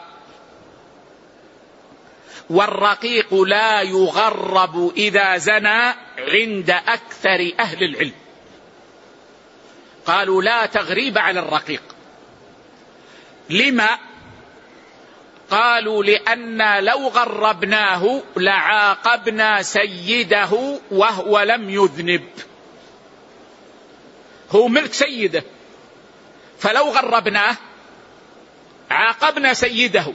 والرقيق لا يغرب إذا زنى عند أكثر أهل العلم، قالوا لا تغريب على الرقيق. لما؟ قالوا لأن لو غربناه لعاقبنا سيده وهو لم يذنب، هو ملك سيده، فلو غربناه عاقبنا سيده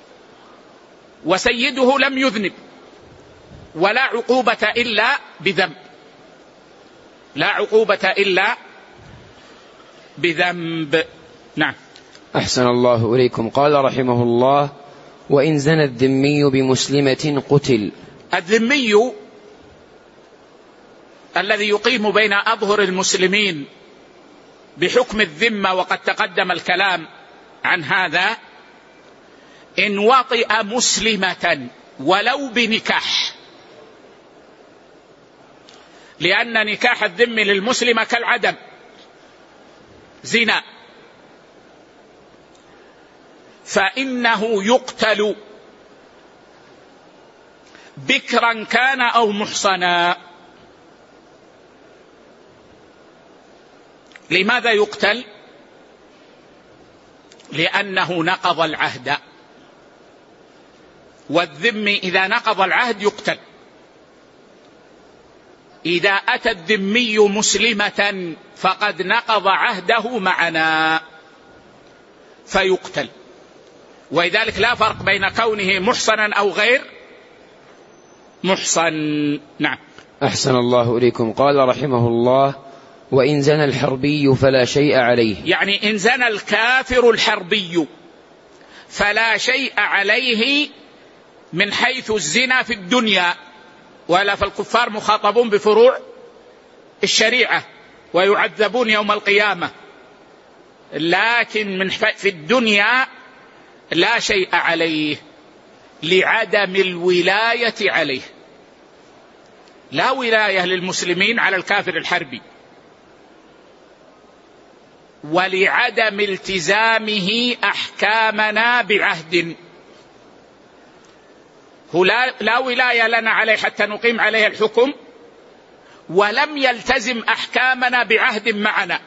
وسيده لم يذنب، ولا عقوبة إلا بذنب، لا عقوبة إلا بذنب. نعم. أحسن الله إليكم. قال رحمه الله: وإن زنى الذمي بمسلمة قتل. الذمي الذي يقيم بين أظهر المسلمين بحكم الذمة، وقد تقدم الكلام عن هذا، إن وطئ مسلمة ولو بنكاح، لأن نكاح الذم للمسلمة كالعدم زنا، فإنه يقتل بكرا كان أو محصنا. لماذا يقتل؟ لأنه نقض العهد، والذم إذا نقض العهد يقتل. إذا أتى الذمي مسلمة فقد نقض عهده معنا فيقتل. ولذلك لا فرق بين كونه محصنا أو غير محصن. نعم. أحسن الله إليكم. قال رحمه الله: وإن زنى الحربي فلا شيء عليه. يعني إن زنى الكافر الحربي فلا شيء عليه من حيث الزنا في الدنيا، ولا فالكفار مخاطبون بفروع الشريعة ويعذبون يوم القيامة، لكن من في الدنيا لا شيء عليه لعدم الولاية عليه. لا ولاية للمسلمين على الكافر الحربي، ولعدم التزامه أحكامنا بعهد. هو لا, لا ولاية لنا عليه حتى نقيم عليه الحكم، ولم يلتزم أحكامنا بعهد معنا،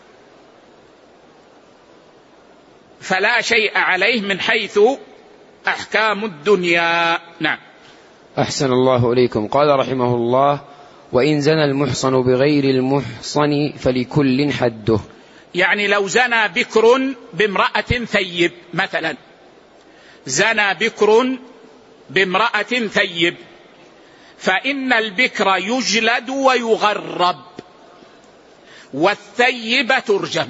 فلا شيء عليه من حيث أحكام الدنيا. نعم. أحسن الله إليكم. قال رحمه الله: وإن زنى المحصن بغير المحصن فلكل حده. يعني لو زنى بكر بامرأة ثيب مثلا، زنى بكر بامرأة ثيب، فإن البكر يجلد ويغرب والثيب ترجم.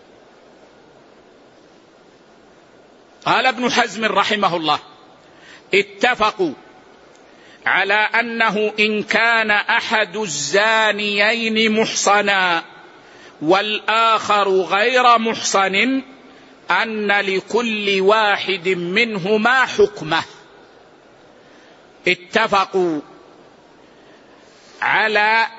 قال ابن حزم رحمه الله: اتفقوا على أنه إن كان أحد الزانيين محصنا والآخر غير محصن أن لكل واحد منهما حكمه. اتفقوا على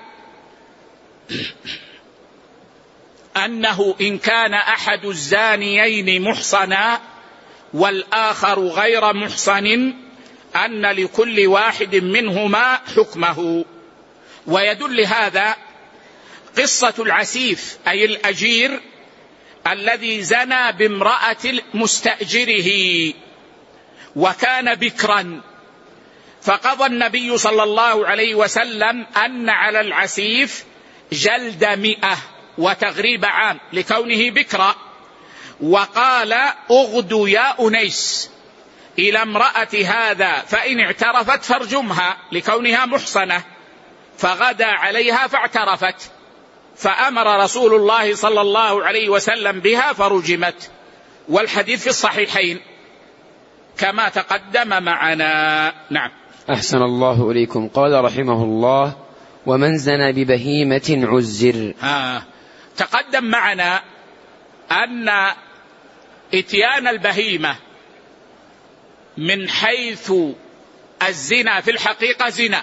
أنه إن كان أحد الزانيين محصنا والآخر غير محصن أن لكل واحد منهما حكمه. ويدل هذا قصة العسيف أي الأجير الذي زنى بامرأة مستأجره وكان بكرا، فقضى النبي صلى الله عليه وسلم أن على العسيف جلد مئة وتغريب عام لكونه بكرا، وقال: اغدو يا أنيس إلى امرأة هذا فإن اعترفت فارجمها لكونها محصنة، فغدا عليها فاعترفت، فأمر رسول الله صلى الله عليه وسلم بها فرجمت. والحديث في الصحيحين كما تقدم معنا. نعم. أحسن الله إليكم. قال رحمه الله: ومن زنى ببهيمة عزر. آه. تقدم معنا أن إتيان البهيمة من حيث الزنا في الحقيقة زنا،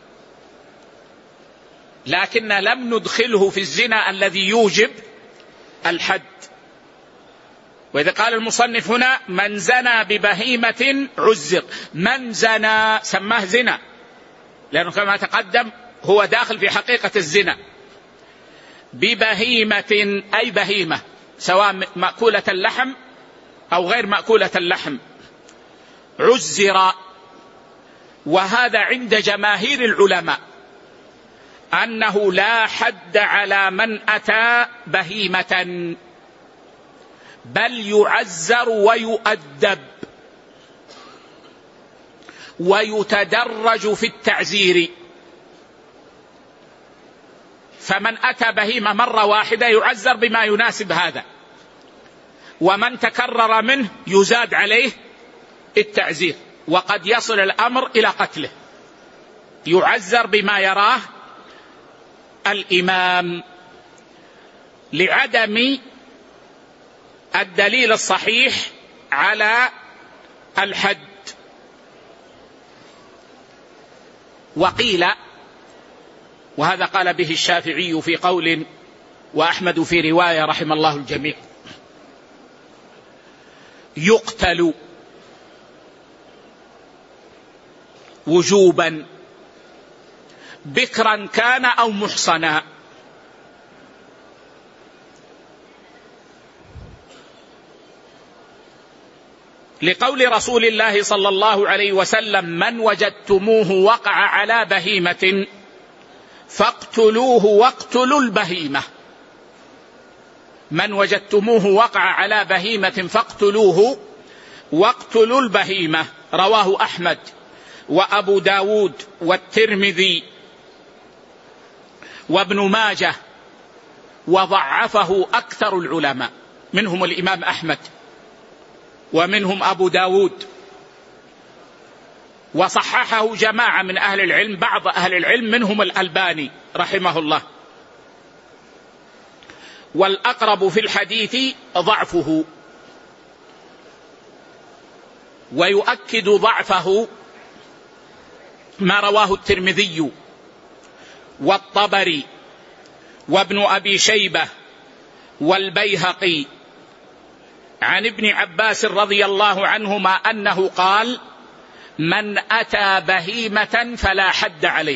لكن لم ندخله في الزنا الذي يوجب الحد. وإذا قال المصنف هنا: من زنى ببهيمة عزر، من زنى سماه زنا، لأنه كما تقدم هو داخل في حقيقة الزنا. ببهيمة أي بهيمة، سواء مأكولة اللحم أو غير مأكولة اللحم. عزر، وهذا عند جماهير العلماء أنه لا حد على من أتى بهيمة، بل يعزر ويؤدب ويتدرج في التعزير. فمن أتى بهيمة مرة واحدة يعزر بما يناسب هذا، ومن تكرر منه يزاد عليه التعزير، وقد يصل الأمر إلى قتله. يعزر بما يراه الإمام لعدم الدليل الصحيح على الحد. وقيل، وهذا قال به الشافعي في قول وأحمد في رواية رحم الله الجميع: يقتل وجوبا بكرا كان أو محصنا. لقول رسول الله صلى الله عليه وسلم: من وجدتموه وقع على بهيمة فاقتلوه واقتلوا البهيمة. من وجدتموه وقع على بهيمة فاقتلوه واقتلوا البهيمة. رواه أحمد وأبو داود والترمذي وابن ماجه، وضعفه أكثر العلماء، منهم الإمام أحمد ومنهم أبو داود، وصححه جماعة من أهل العلم، بعض أهل العلم منهم الألباني رحمه الله. والأقرب في الحديث ضعفه، ويؤكد ضعفه ما رواه الترمذي والطبري وابن أبي شيبة والبيهقي عن ابن عباس رضي الله عنهما أنه قال: من أتى بهيمة فلا حد عليه.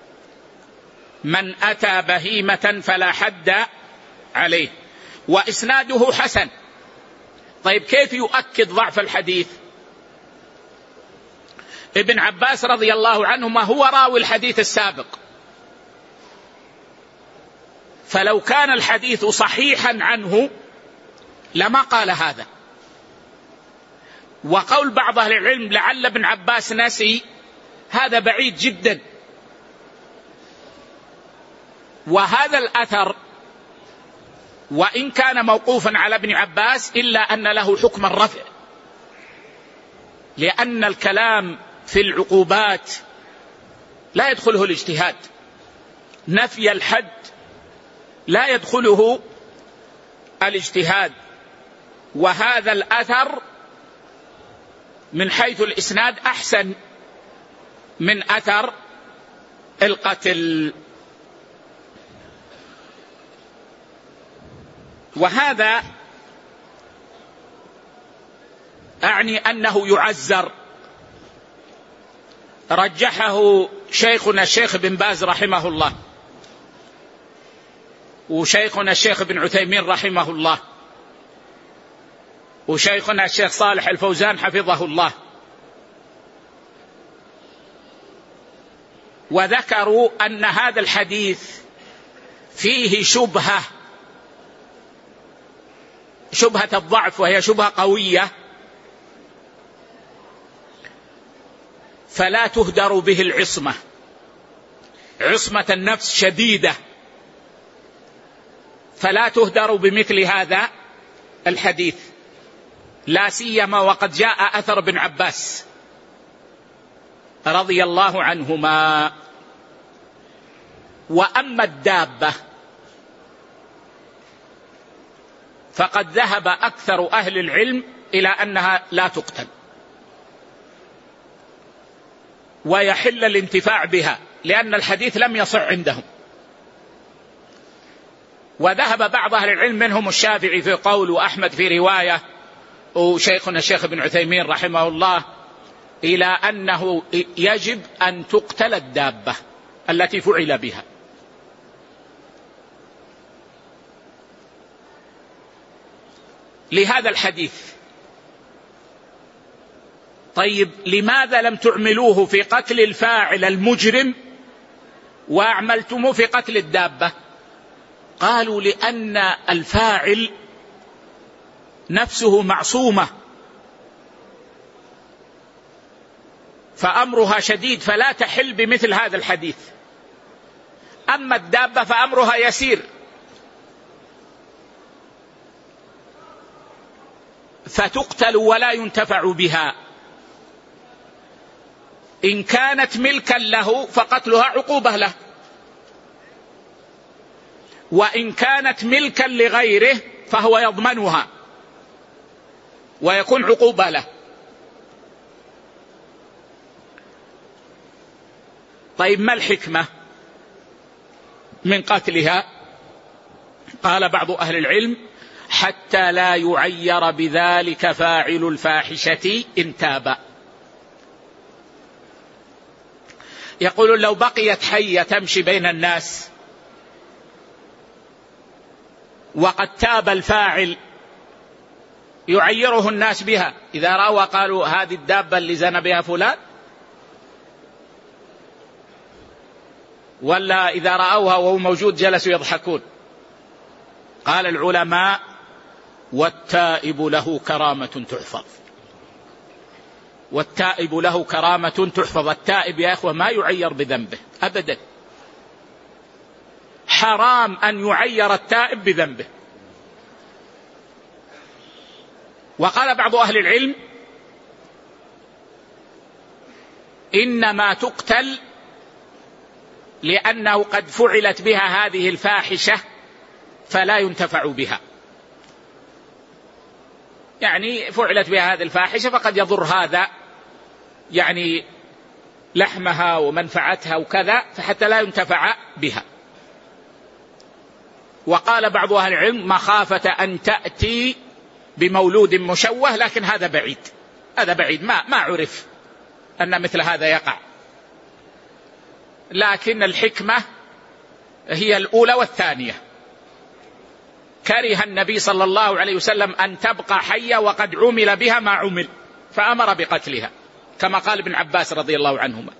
من أتى بهيمة فلا حد عليه. وإسناده حسن. طيب كيف يؤكد ضعف الحديث؟ ابن عباس رضي الله عنهما هو راوي الحديث السابق، فلو كان الحديث صحيحا عنه لما قال هذا. وقول بعض أهل العلم لعل ابن عباس نسي، هذا بعيد جدا، وهذا الأثر وإن كان موقوفا على ابن عباس إلا أن له حكم الرفع، لأن الكلام في العقوبات لا يدخله الاجتهاد، نفي الحد لا يدخله الاجتهاد. وهذا الأثر من حيث الإسناد أحسن من أثر القتل. وهذا أعني أنه يعزر، رجحه شيخنا الشيخ بن باز رحمه الله، وشيخنا الشيخ بن عثيمين رحمه الله، وشيخنا الشيخ صالح الفوزان حفظه الله، وذكروا أن هذا الحديث فيه شبهة شبهة الضعف، وهي شبهة قوية فلا تهدر به العصمة، عصمة النفس شديدة، فلا تهدر بمثل هذا الحديث، لا سيما وقد جاء أثر ابن عباس رضي الله عنهما. وأما الدابة فقد ذهب أكثر أهل العلم إلى أنها لا تقتل ويحل الانتفاع بها، لأن الحديث لم يصح عندهم. وذهب بعض أهل العلم منهم الشافعي في قول، وأحمد في رواية، وشيخنا الشيخ بن عثيمين رحمه الله، إلى أنه يجب أن تقتل الدابة التي فعل بها. لهذا الحديث. طيب لماذا لم تعملوه في قتل الفاعل المجرم وأعملتموه في قتل الدابة؟ قالوا لأن الفاعل نفسه معصومة فأمرها شديد فلا تحل بمثل هذا الحديث، أما الدابة فأمرها يسير فتقتل ولا ينتفع بها. إن كانت ملكا له فقتلها عقوبة له، وإن كانت ملكا لغيره فهو يضمنها ويكون عقوبة له. طيب ما الحكمة من قتلها؟ قال بعض أهل العلم: حتى لا يعير بذلك فاعل الفاحشة إن تاب. يقولون لو بقيت حية تمشي بين الناس وقد تاب الفاعل يعيره الناس بها، إذا رأوا قالوا هذه الدابة اللي زنى بها فلان، ولا إذا رأوها وهو موجود جلسوا يضحكون. قال العلماء: والتائب له كرامة تحفظ. والتائب له كرامة تحفظ. التائب يا أخوة ما يعير بذنبه أبدا، حرام أن يعير التائب بذنبه. وقال بعض أهل العلم: إنما تقتل لأنه قد فعلت بها هذه الفاحشة فلا ينتفع بها، يعني فعلت بها هذه الفاحشة فقد يضر هذا يعني لحمها ومنفعتها وكذا، فحتى لا ينتفع بها. وقال بعض أهل العلم: مخافة أن تأتي بمولود مشوه، لكن هذا بعيد، هذا بعيد ما ما عرف أن مثل هذا يقع. لكن الحكمة هي الأولى والثانية. كره النبي صلى الله عليه وسلم أن تبقى حية وقد عمل بها ما عمل، فأمر بقتلها كما قال ابن عباس رضي الله عنهما.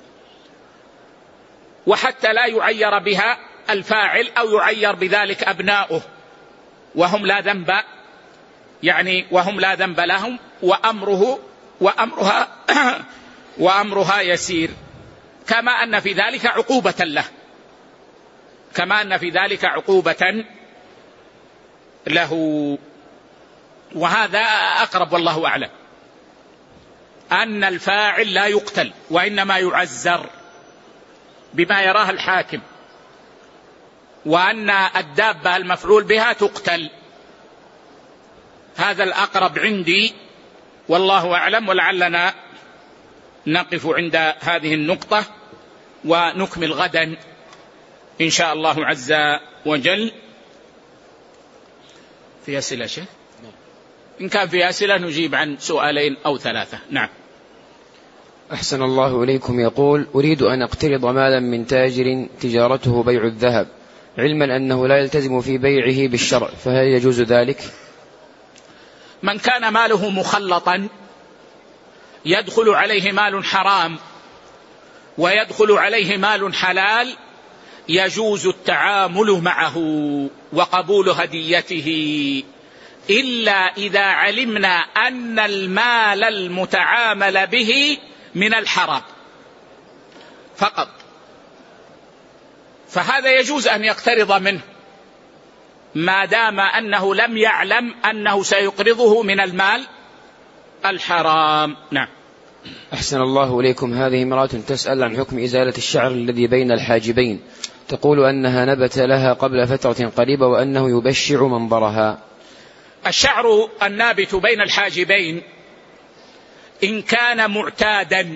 وحتى لا يعير بها الفاعل أو يعير بذلك أبناؤه وهم لا ذنب يعني وهم لا ذنب لهم، وأمره وأمرها وأمرها يسير، كما أن في ذلك عقوبة له. كما أن في ذلك عقوبة له. وهذا أقرب والله أعلم، أن الفاعل لا يقتل وإنما يعزر بما يراه الحاكم، وأن الدابة المفعول بها تقتل. هذا الأقرب عندي والله أعلم، ولعلنا نقف عند هذه النقطة ونكمل غدا إن شاء الله عز وجل. في أسئلة شيء؟ إن كان في أسئلة نجيب عن سؤالين أو ثلاثة. نعم. أحسن الله إليكم. يقول: أريد أن أقترض مالا من تاجر تجارته بيع الذهب، علما أنه لا يلتزم في بيعه بالشرع، فهل يجوز ذلك؟ من كان ماله مخلطا يدخل عليه مال حرام ويدخل عليه مال حلال، يجوز التعامل معه وقبول هديته، إلا إذا علمنا أن المال المتعامل به من الحرام فقط، فهذا يجوز أن يقترض منه ما دام أنه لم يعلم أنه سيقرضه من المال الحرام. نعم. أحسن الله إليكم. هذه امرأة تسأل عن حكم إزالة الشعر الذي بين الحاجبين، تقول أنها نبت لها قبل فترة قريبة وأنه يبشع منظرها. الشعر النابت بين الحاجبين إن كان معتادا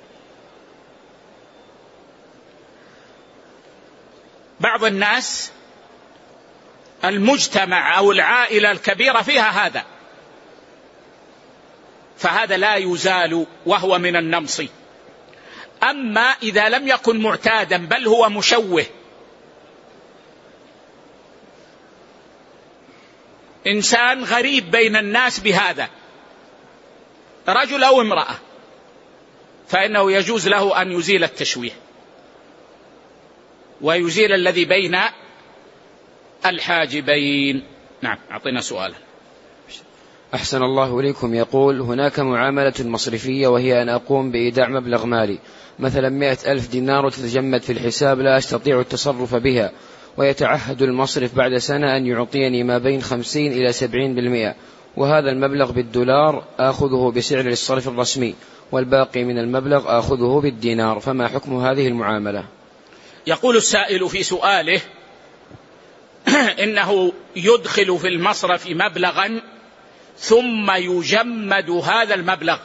بعض الناس المجتمع أو العائلة الكبيرة فيها هذا، فهذا لا يزال وهو من النمص. أما إذا لم يكن معتادا بل هو مشوه، إنسان غريب بين الناس بهذا، رجل أو امرأة، فإنه يجوز له أن يزيل التشويه ويزيل الذي بين الحاجبين. نعم. أعطينا سؤالا. أحسن الله إليكم. يقول: هناك معاملة مصرفية، وهي أن أقوم بإيداع مبلغ مالي مثلا مئة ألف دينار وتتجمد في الحساب، لا أستطيع التصرف بها، ويتعهد المصرف بعد سنة أن يعطيني ما بين خمسين إلى سبعين بالمئة، وهذا المبلغ بالدولار آخذه بسعر الصرف الرسمي، والباقي من المبلغ آخذه بالدينار، فما حكم هذه المعاملة؟ يقول السائل في سؤاله إنه يدخل في المصرف مبلغا ثم يجمد هذا المبلغ،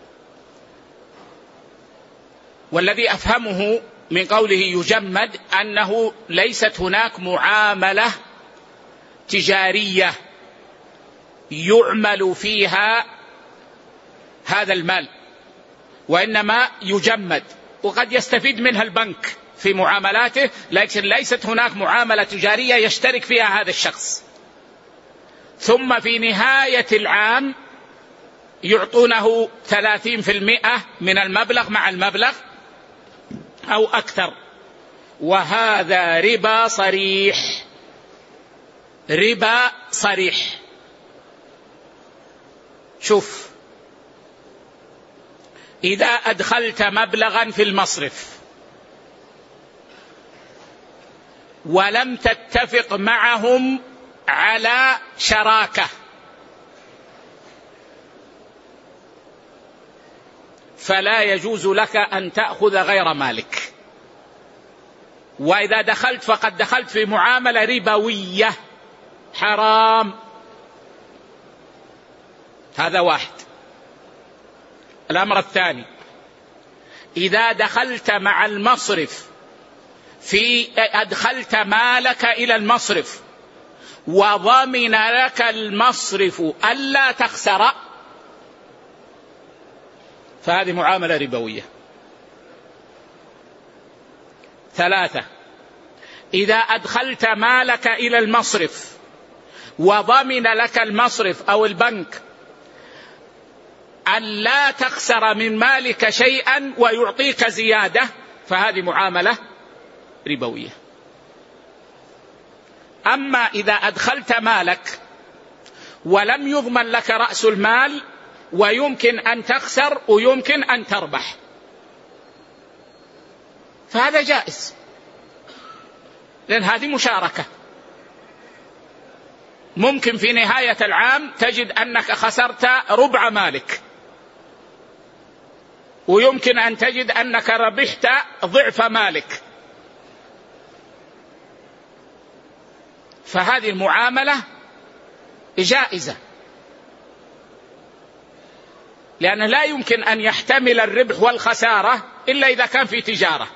والذي أفهمه من قوله يجمد أنه ليست هناك معاملة تجارية يعمل فيها هذا المال، وإنما يجمد، وقد يستفيد منها البنك في معاملاته، لكن ليست هناك معاملة تجارية يشترك فيها هذا الشخص، ثم في نهاية العام يعطونه ثلاثين في المئة من المبلغ مع المبلغ أو أكثر، وهذا ربا صريح، ربا صريح. شوف، إذا أدخلت مبلغا في المصرف ولم تتفق معهم على شراكة، فلا يجوز لك أن تأخذ غير مالك. وإذا دخلت فقد دخلت في معاملة ربوية حرام. هذا واحد. الأمر الثاني: إذا دخلت مع المصرف في أدخلت مالك إلى المصرف وضمن لك المصرف ألا تخسر، فهذه معاملة ربوية. ثلاثة: إذا أدخلت مالك إلى المصرف وضمن لك المصرف أو البنك ألا تخسر من مالك شيئا ويعطيك زيادة، فهذه معاملة ربوية. أما إذا أدخلت مالك ولم يضمن لك رأس المال ويمكن أن تخسر ويمكن أن تربح، فهذا جائز. لأن هذه مشاركة. ممكن في نهاية العام تجد أنك خسرت ربع مالك، ويمكن أن تجد أنك ربحت ضعف مالك. فهذه المعاملة جائزة، لأنه لا يمكن أن يحتمل الربح والخسارة إلا إذا كان في تجارة.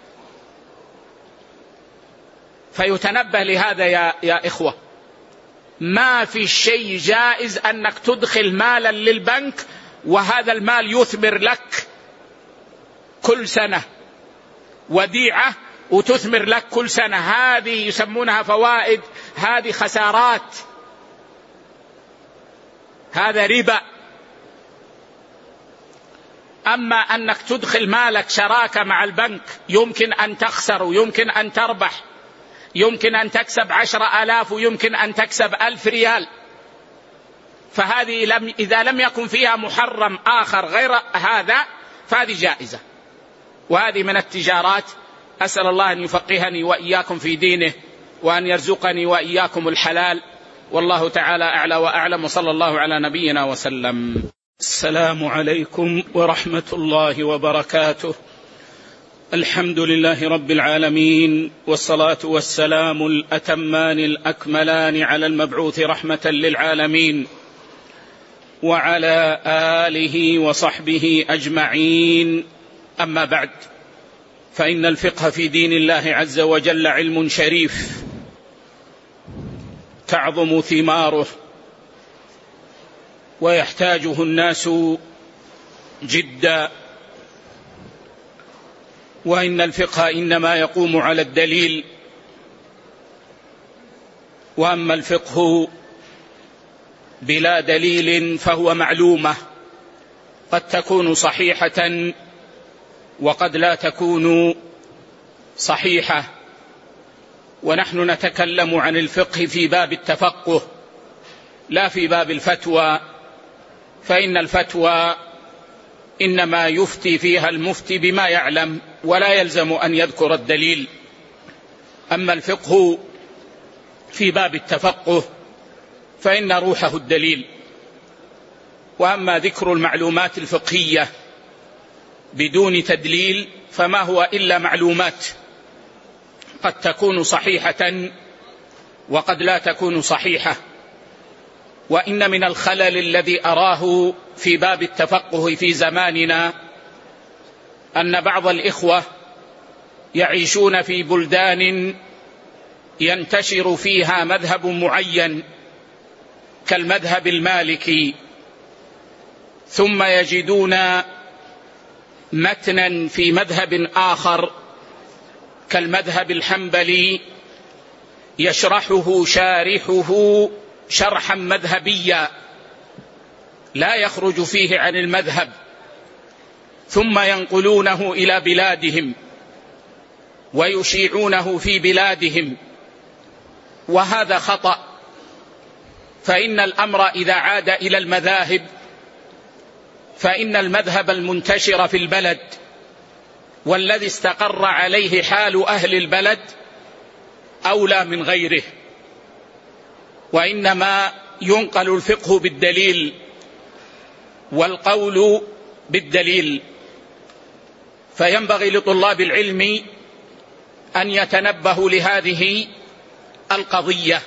فيتنبه لهذا يا, يا إخوة، ما في شيء جائز أنك تدخل مالا للبنك وهذا المال يثمر لك كل سنة، وديعة وتثمر لك كل سنة، هذه يسمونها فوائد، هذه خسارات، هذا ربا. أما أنك تدخل مالك شراكة مع البنك، يمكن أن تخسر ويمكن أن تربح، يمكن أن تكسب عشرة آلاف ويمكن أن تكسب ألف ريال، فهذه لم إذا لم يكن فيها محرم آخر غير هذا فهذه جائزة، وهذه من التجارات. أسأل الله أن يفقهني وإياكم في دينه، وأن يرزقني وإياكم الحلال، والله تعالى أعلى وأعلم، وصلى الله على نبينا وسلم. السلام عليكم ورحمة الله وبركاته. الحمد لله رب العالمين، والصلاة والسلام الأتمان الأكملان على المبعوث رحمة للعالمين، وعلى آله وصحبه أجمعين. أما بعد، فإن الفقه في دين الله عز وجل علم شريف تعظم ثماره ويحتاجه الناس جدا، وإن الفقه إنما يقوم على الدليل، وأما الفقه بلا دليل فهو معلومة، قد تكون صحيحة وقد لا تكون صحيحة. ونحن نتكلم عن الفقه في باب التفقه لا في باب الفتوى، فإن الفتوى إنما يفتي فيها المفتي بما يعلم ولا يلزم أن يذكر الدليل. أما الفقه في باب التفقه فإن روحه الدليل. وأما ذكر المعلومات الفقهية بدون تدليل فما هو إلا معلومات قد تكون صحيحة وقد لا تكون صحيحة. وإن من الخلل الذي أراه في باب التفقه في زماننا أن بعض الإخوة يعيشون في بلدان ينتشر فيها مذهب معين كالمذهب المالكي، ثم يجدون متنا في مذهب آخر كالمذهب الحنبلي يشرحه شارحه شرحا مذهبيا لا يخرج فيه عن المذهب، ثم ينقلونه إلى بلادهم ويشيعونه في بلادهم، وهذا خطأ. فإن الأمر إذا عاد إلى المذاهب فإن المذهب المنتشر في البلد والذي استقر عليه حال أهل البلد أولى من غيره، وإنما ينقل الفقه بالدليل والقول بالدليل. فينبغي لطلاب العلم أن يتنبهوا لهذه القضية،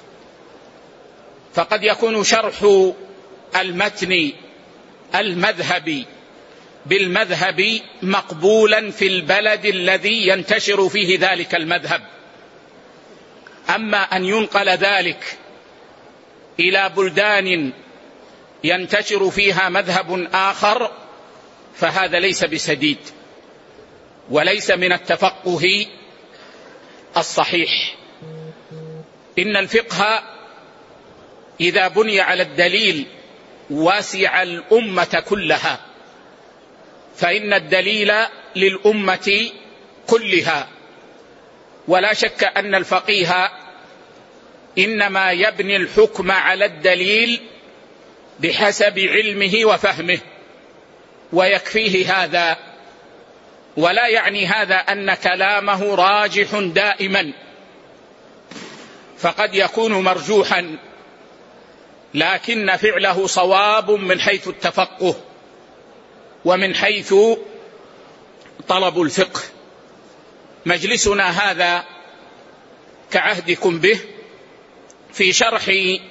فقد يكون شرح المتن المذهبي بالمذهب مقبولا في البلد الذي ينتشر فيه ذلك المذهب، أما أن ينقل ذلك إلى بلدان ينتشر فيها مذهب آخر فهذا ليس بسديد وليس من التفقه الصحيح. إن الفقه إذا بني على الدليل واسع الأمة كلها، فإن الدليل للأمة كلها، ولا شك أن الفقيه إنما يبني الحكم على الدليل بحسب علمه وفهمه ويكفيه هذا، ولا يعني هذا أن كلامه راجح دائما، فقد يكون مرجوحا، لكن فعله صواب من حيث التفقه ومن حيث طلب الفقه. مجلسنا هذا كعهدكم به في شرح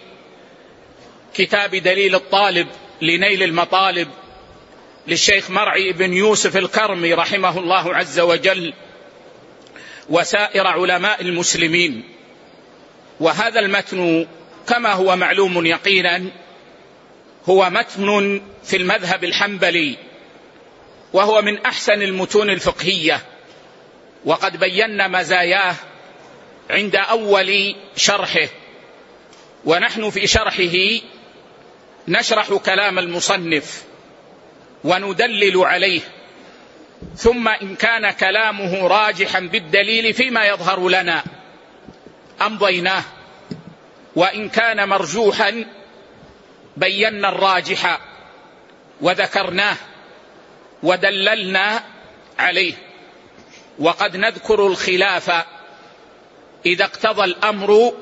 كتاب دليل الطالب لنيل المطالب للشيخ مرعي بن يوسف الكرمي رحمه الله عز وجل وسائر علماء المسلمين. وهذا المتن كما هو معلوم يقينا هو متن في المذهب الحنبلي، وهو من أحسن المتون الفقهية، وقد بينا مزاياه عند أول شرحه. ونحن في شرحه نشرح كلام المصنف وندلل عليه، ثم إن كان كلامه راجحا بالدليل فيما يظهر لنا أمضيناه، وإن كان مرجوحا بينا الراجح وذكرناه ودللنا عليه. وقد نذكر الخلاف إذا اقتضى الأمر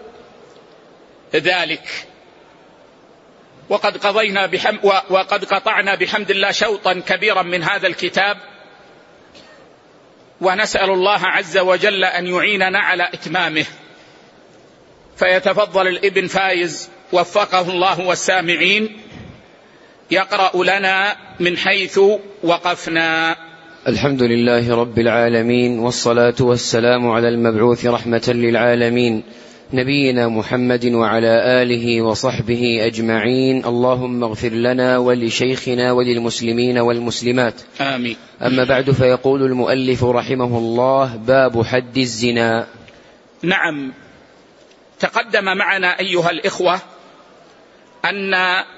ذلك. وقد قضينا بحم وقد قطعنا بحمد الله شوطا كبيرا من هذا الكتاب، ونسأل الله عز وجل أن يعيننا على إتمامه. فيتفضل الابن فايز وفقه الله والسامعين يقرأ لنا من حيث وقفنا. الحمد لله رب العالمين، والصلاة والسلام على المبعوث رحمة للعالمين نبينا محمد وعلى آله وصحبه أجمعين. اللهم اغفر لنا ولشيخنا وللمسلمين والمسلمات، آمين. أما بعد، فيقول المؤلف رحمه الله: باب حد الزنا. نعم، تقدم معنا أيها الإخوة أن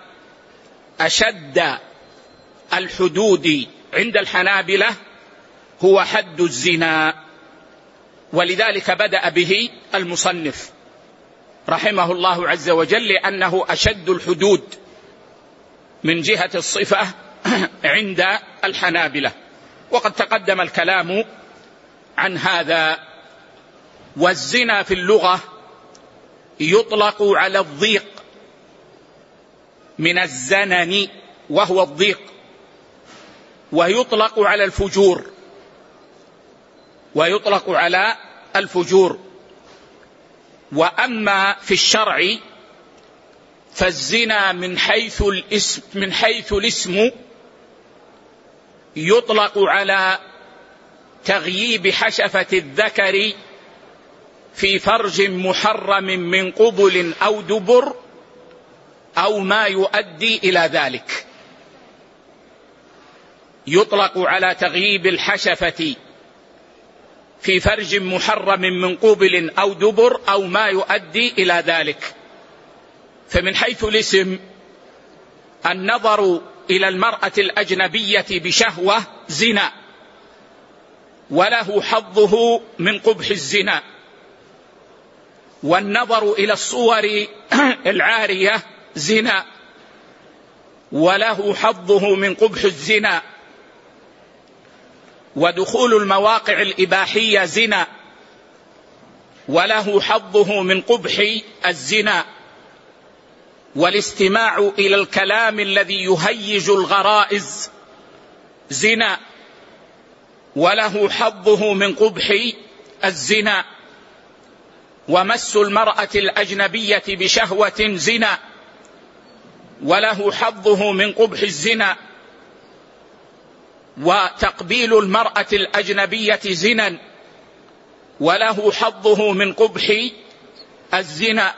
أشد الحدود عند الحنابلة هو حد الزنا، ولذلك بدأ به المصنف رحمه الله عز وجل لأنه أشد الحدود من جهة الصفة عند الحنابلة، وقد تقدم الكلام عن هذا. والزنا في اللغة يطلق على الضيق من الزنن وهو الضيق، ويطلق على الفجور ويطلق على الفجور. وأما في الشرع فالزنا من حيث الاسم من حيث الاسم يطلق على تغييب حشفة الذكر في فرج محرم من قبل أو دبر أو ما يؤدي إلى ذلك. يطلق على تغييب الحشفة في فرج محرم من قبل أو دبر أو ما يؤدي إلى ذلك. فمن حيث الاسم النظر إلى المرأة الأجنبية بشهوة زنا، وله حظه من قبح الزنا. والنظر إلى الصور العارية زنا، وله حظه من قبح الزنا. ودخول المواقع الإباحية زنا، وله حظه من قبح الزنا. والاستماع إلى الكلام الذي يهيج الغرائز زنا، وله حظه من قبح الزنا. ومس المرأة الأجنبية بشهوة زنا، وله حظه من قبح الزنا. وتقبيل المرأة الأجنبية زنا، وله حظه من قبح الزنا.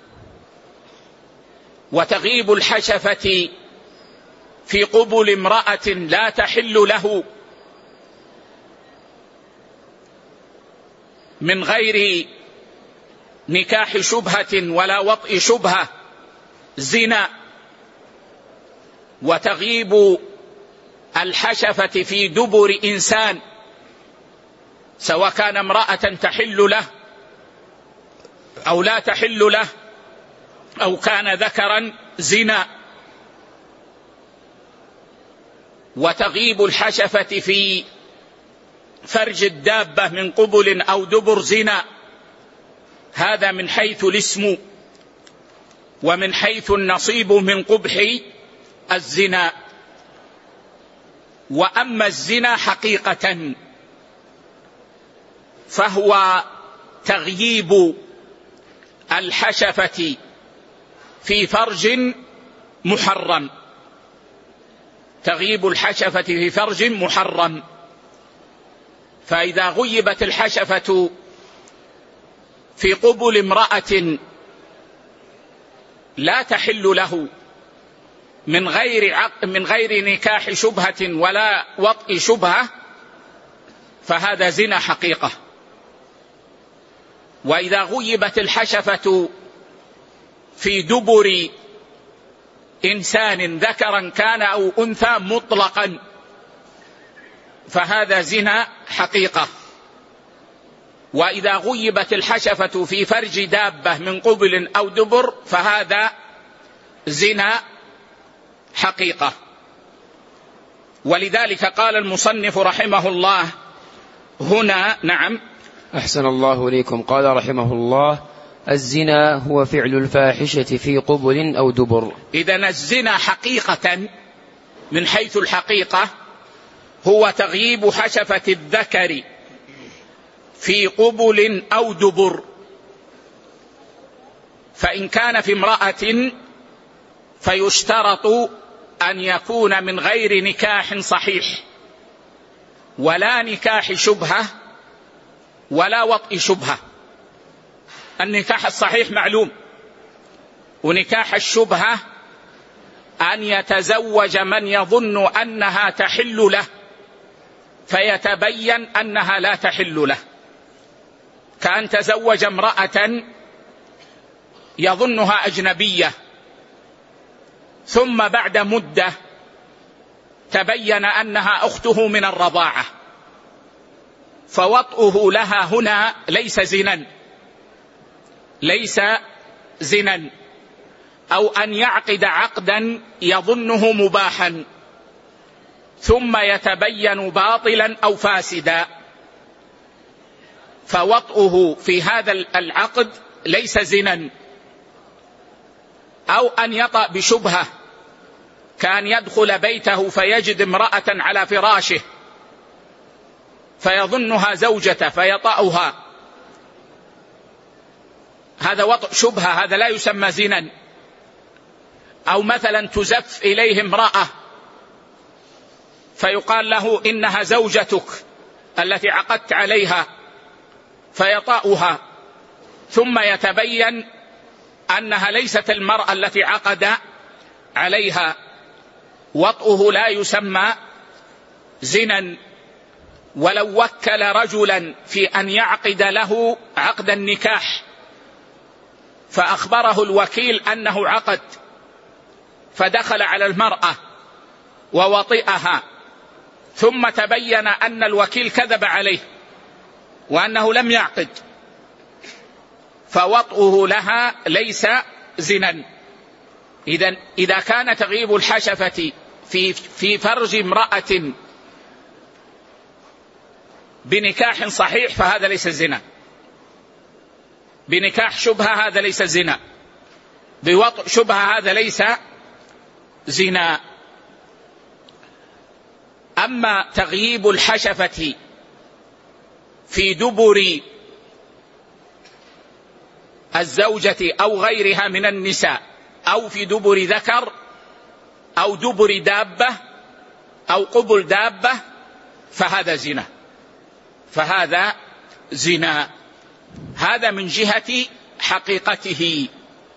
وتغيب الحشفة في قبل امرأة لا تحل له من غير نكاح شبهة ولا وطئ شبهة زنا. وتغيب الحشفة في دبر إنسان سواء كان امرأة تحل له أو لا تحل له أو كان ذكرا زنا. وتغيب الحشفة في فرج الدابة من قبل أو دبر زنا. هذا من حيث الاسم، ومن حيث النصيب من قبح الزنا. وأما الزنا حقيقة فهو تغييب الحشفة في فرج محرم، تغييب الحشفة في فرج محرم. فإذا غيبت الحشفة في قبل امرأة لا تحل له من غير عق... من غير نكاح شبهة ولا وطئ شبهة، فهذا زنا حقيقة. وإذا غيبت الحشفة في دبر إنسان ذكرا كان أو أنثى مطلقا، فهذا زنا حقيقة. وإذا غيبت الحشفة في فرج دابة من قبل أو دبر فهذا زنا حقيقة. ولذلك قال المصنف رحمه الله هنا. نعم، أحسن الله إليكم. قال رحمه الله: الزنا هو فعل الفاحشة في قبل أو دبر. إذن الزنا حقيقة من حيث الحقيقة هو تغييب حشفة الذكر في قبل أو دبر. فإن كان في امرأة فيشترط أن يكون من غير نكاح صحيح ولا نكاح شبهة ولا وطئ شبهة. النكاح الصحيح معلوم، ونكاح الشبهة أن يتزوج من يظن أنها تحل له فيتبين أنها لا تحل له، كأن تزوج امرأة يظنها أجنبية ثم بعد مدة تبين أنها أخته من الرضاعة، فوطئه لها هنا ليس زنا، ليس زنا. أو أن يعقد عقدا يظنه مباحا ثم يتبين باطلا أو فاسدا، فوطئه في هذا العقد ليس زنا. أو أن يطأ بشبهة، كان يدخل بيته فيجد امرأة على فراشه فيظنها زوجته فيطأها، هذا وطئ شبهة، هذا لا يسمى زنا. أو مثلا تزف إليه امرأة فيقال له إنها زوجتك التي عقدت عليها فيطأها ثم يتبين أنها ليست المرأة التي عقد عليها، وطئه لا يسمى زنا. ولو وكل رجلا في أن يعقد له عقد النكاح فأخبره الوكيل أنه عقد فدخل على المرأة ووطئها ثم تبين أن الوكيل كذب عليه وأنه لم يعقد، فوطئه لها ليس زنا. إذن إذا كان تغييب الحشفة في في فرج امرأة بنكاح صحيح فهذا ليس زنا، بنكاح شبهة هذا ليس زنا، بوطئ شبهة هذا ليس زنا. أما تغييب الحشفة في دبر الزوجة أو غيرها من النساء أو في دبر ذكر أو دبر دابة أو قبل دابة فهذا زنا، فهذا زنا. هذا من جهة حقيقته.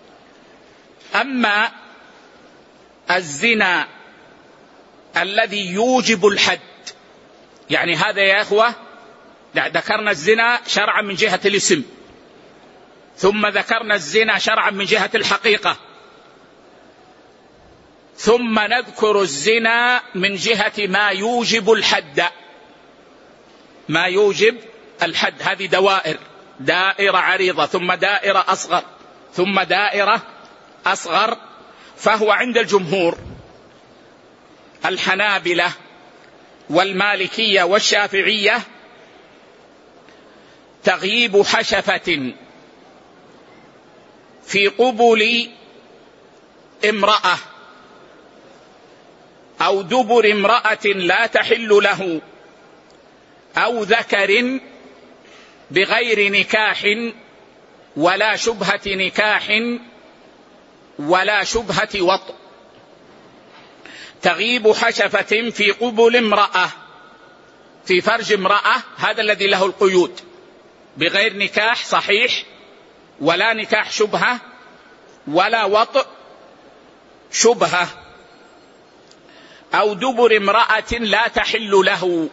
أما الزنا الذي يوجب الحد، يعني هذا يا أخوة ذكرنا الزنا شرعا من جهة الاسم، ثم ذكرنا الزنا شرعا من جهة الحقيقة، ثم نذكر الزنا من جهة ما يوجب الحد، ما يوجب الحد. هذه دوائر، دائرة عريضة ثم دائرة أصغر ثم دائرة أصغر. فهو عند الجمهور الحنابلة والمالكية والشافعية تغييب حشفة في قبل امرأة أو دبر امرأة لا تحل له أو ذكر بغير نكاح ولا شبهة نكاح ولا شبهة وطء. تغيب حشفة في قبل امرأة، في فرج امرأة، هذا الذي له القيود، بغير نكاح صحيح ولا نكاح شبهة ولا وطء شبهة، أو دبر امرأة لا تحل له.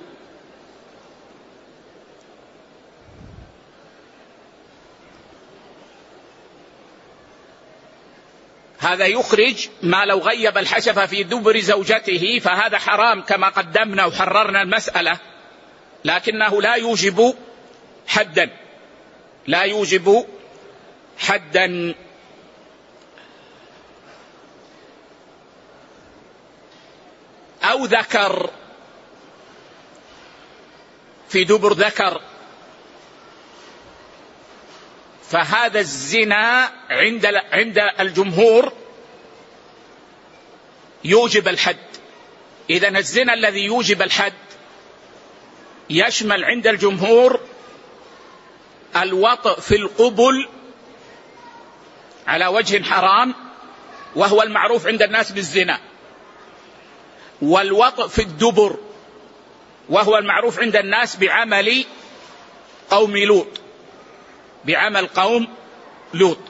هذا يخرج ما لو غيب الحشفة في دبر زوجته، فهذا حرام كما قدمنا وحررنا المسألة، لكنه لا يوجب حدا، لا يوجب حدا. أو ذكر في دبر ذكر، فهذا الزنا عند عند الجمهور يوجب الحد. إذن الزنا الذي يوجب الحد يشمل عند الجمهور الوطء في القبل على وجه حرام وهو المعروف عند الناس بالزنا، والوطء في الدبر وهو المعروف عند الناس بعمل قوم لوط، بعمل قوم لوط.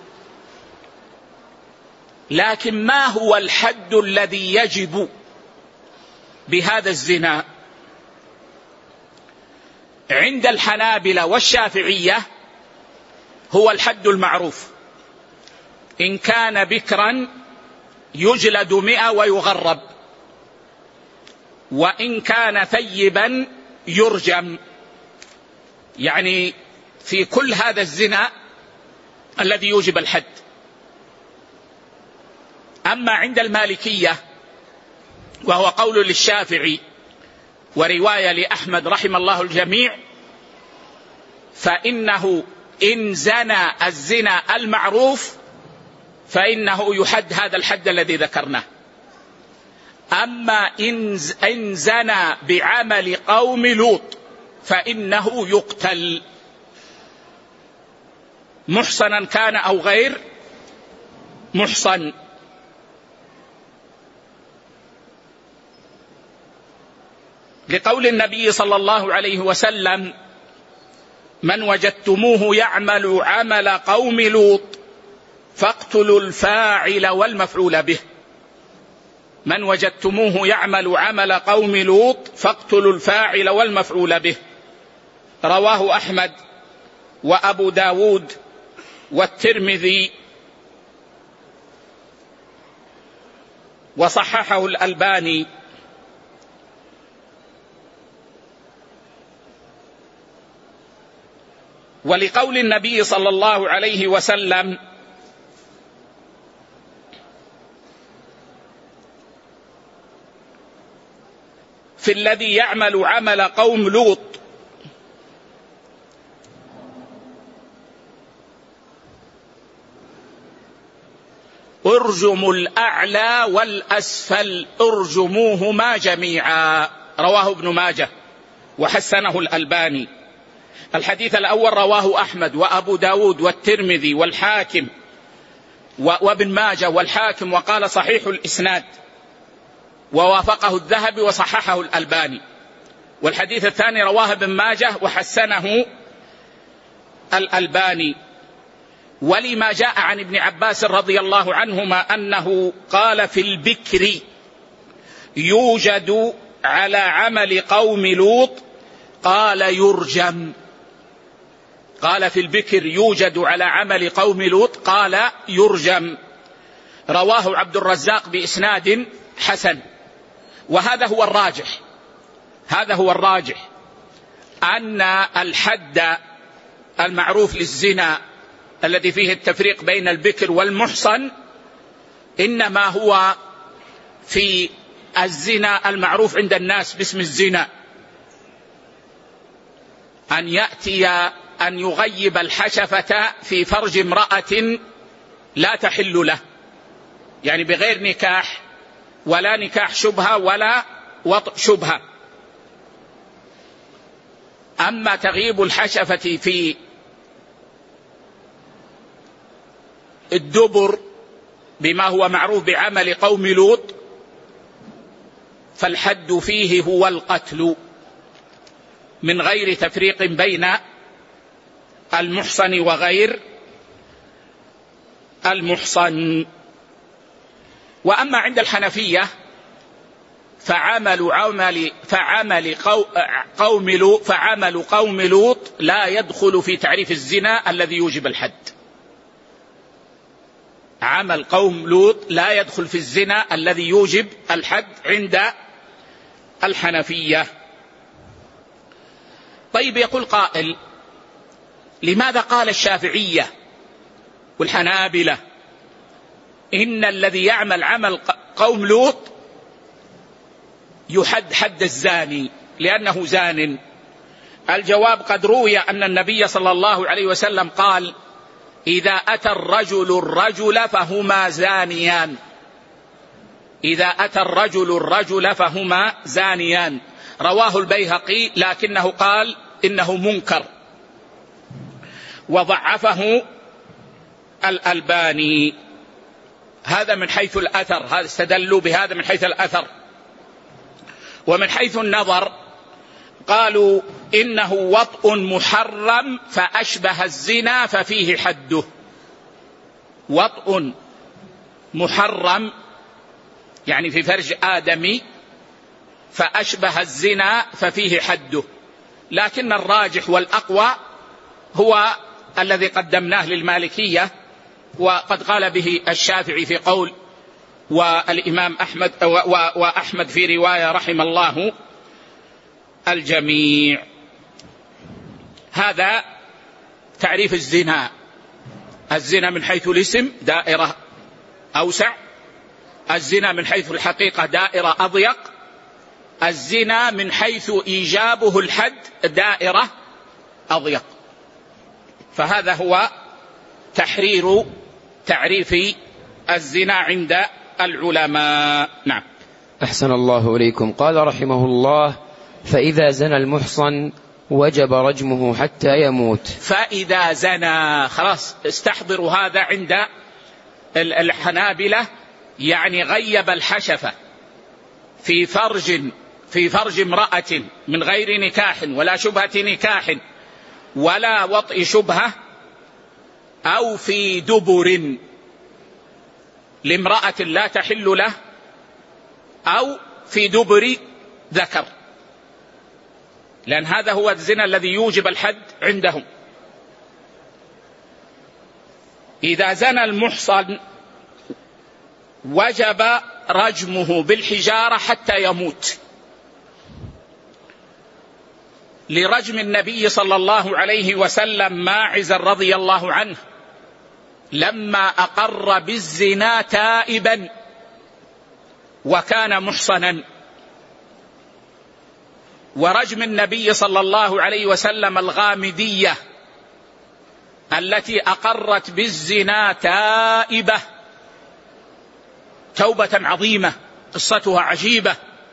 لكن ما هو الحد الذي يجب بهذا الزنا؟ عند الحنابلة والشافعية هو الحد المعروف، إن كان بكرا يجلد مئة ويغرب، وإن كان ثيبا يرجم. يعني في كل هذا الزنا الذي يوجب الحد. أما عند المالكية وهو قول للشافعي ورواية لأحمد رحم الله الجميع، فإنه إن زنى الزنا المعروف فإنه يحد هذا الحد الذي ذكرناه. أما إن زنى بعمل قوم لوط فإنه يقتل، محصنا كان أو غير محصن. لقول النبي صلى الله عليه وسلم: من وجدتموه يعمل عمل قوم لوط فاقتلوا الفاعل والمفعول به. من وجدتموه يعمل عمل قوم لوط فاقتلوا الفاعل والمفعول به. رواه أحمد وأبو داود والترمذي وصححه الألباني. ولقول النبي صلى الله عليه وسلم: في الذي يعمل عمل قوم لوط ارجموا الأعلى والأسفل ارجموهما جميعا. رواه ابن ماجه وحسنه الألباني. الحديث الأول رواه أحمد وأبو داود والترمذي والحاكم وابن ماجه والحاكم، وقال صحيح الإسناد، ووافقه الذهبي وصححه الألباني. والحديث الثاني رواه ابن ماجه وحسنه الألباني. ولما جاء عن ابن عباس رضي الله عنهما أنه قال: في البكر يوجد على عمل قوم لوط، قال يرجم. قال في البكر يوجد على عمل قوم لوط قال يرجم. رواه عبد الرزاق بإسناد حسن. وهذا هو الراجح، هذا هو الراجح أن الحد المعروف للزنا الذي فيه التفريق بين البكر والمحصن إنما هو في الزنا المعروف عند الناس باسم الزنا، أن يأتي أن يغيب الحشفة في فرج امرأة لا تحل له، يعني بغير نكاح، ولا نكاح شبهة ولا وطء شبهة. أما تغيب الحشفة في الدبر بما هو معروف بعمل قوم لوط فالحد فيه هو القتل من غير تفريق بين المحصن وغير المحصن. وأما عند الحنفية فعمل عمل فعمل قوم لوط فعمل قوم لوط لا يدخل في تعريف الزنا الذي يوجب الحد. عمل قوم لوط لا يدخل في الزنا الذي يوجب الحد عند الحنفية. طيب، يقول قائل: لماذا قال الشافعية والحنابلة إن الذي يعمل عمل قوم لوط يحد حد الزاني لأنه زان؟ الجواب: قد روي أن النبي صلى الله عليه وسلم قال: إذا أتى الرجل الرجل فهما زانيان. إذا أتى الرجل الرجل فهما زانيان. رواه البيهقي لكنه قال إنه منكر وضعفه الألباني. هذا من حيث الأثر، هذا استدلوا بهذا من حيث الأثر. ومن حيث النظر قالوا إنه وطء محرم فأشبه الزنا ففيه حده. وطء محرم يعني في فرج آدمي فأشبه الزنا ففيه حده. لكن الراجح والأقوى هو الذي قدمناه للمالكية، وقد قال به الشافعي في قول، والإمام أحمد وأحمد في رواية رحم الله الجميع. هذا تعريف الزنا. الزنا من حيث الاسم دائرة أوسع، الزنا من حيث الحقيقة دائرة أضيق، الزنا من حيث إيجابه الحد دائرة أضيق. فهذا هو تحرير تعريف الزنا عند العلماء. نعم. أحسن الله إليكم. قال رحمه الله: فإذا زنى المحصن وجب رجمه حتى يموت. فإذا زنى، خلاص استحضروا هذا عند الحنابلة، يعني غيب الحشفة في فرج في فرج امرأة من غير نكاح ولا شبهة نكاح ولا وطء شبهة، أو في دبر لامرأة لا تحل له، أو في دبر ذكر، لأن هذا هو الزنا الذي يوجب الحد عندهم. إذا زنى المحصن وجب رجمه بالحجارة حتى يموت، لرجم النبي صلى الله عليه وسلم ماعز رضي الله عنه لما أقر بالزنا تائبا وكان محصنا، ورجم النبي صلى الله عليه وسلم الغامدية التي أقرت بالزنا تائبة توبة عظيمة قصتها عجيبة،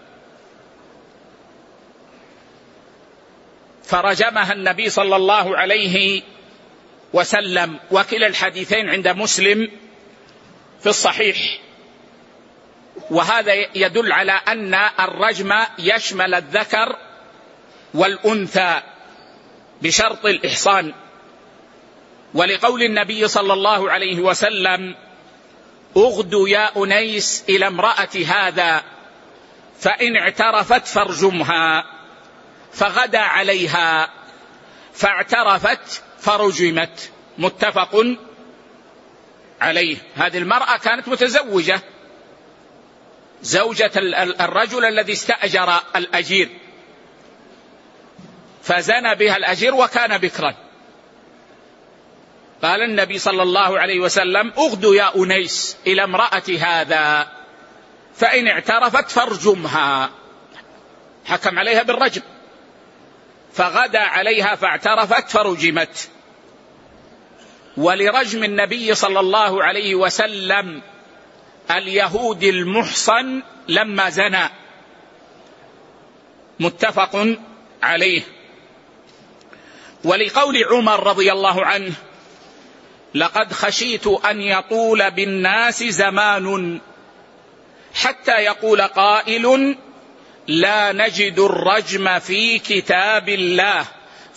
فرجمها النبي صلى الله عليه وسلم. وكلا الحديثين عند مسلم في الصحيح. وهذا يدل على أن الرجم يشمل الذكر والأنثى بشرط الإحصان، ولقول النبي صلى الله عليه وسلم: اغدوا يا أنيس إلى امرأة هذا فإن اعترفت فارجمها، فغدا عليها فاعترفت فرجمت، متفق عليه. هذه المرأة كانت متزوجة، زوجة الرجل الذي استأجر الأجير، فزنى بها الأجير وكان بكرا. قال النبي صلى الله عليه وسلم: اغدوا يا أنيس إلى امرأة هذا فإن اعترفت فارجمها، حكم عليها بالرجم، فغدا عليها فاعترفت فرجمت. ولرجم النبي صلى الله عليه وسلم اليهود المحصن لما زنى، متفق عليه. ولقول عمر رضي الله عنه: لقد خشيت أن يطول بالناس زمان حتى يقول قائل: لا نجد الرجم في كتاب الله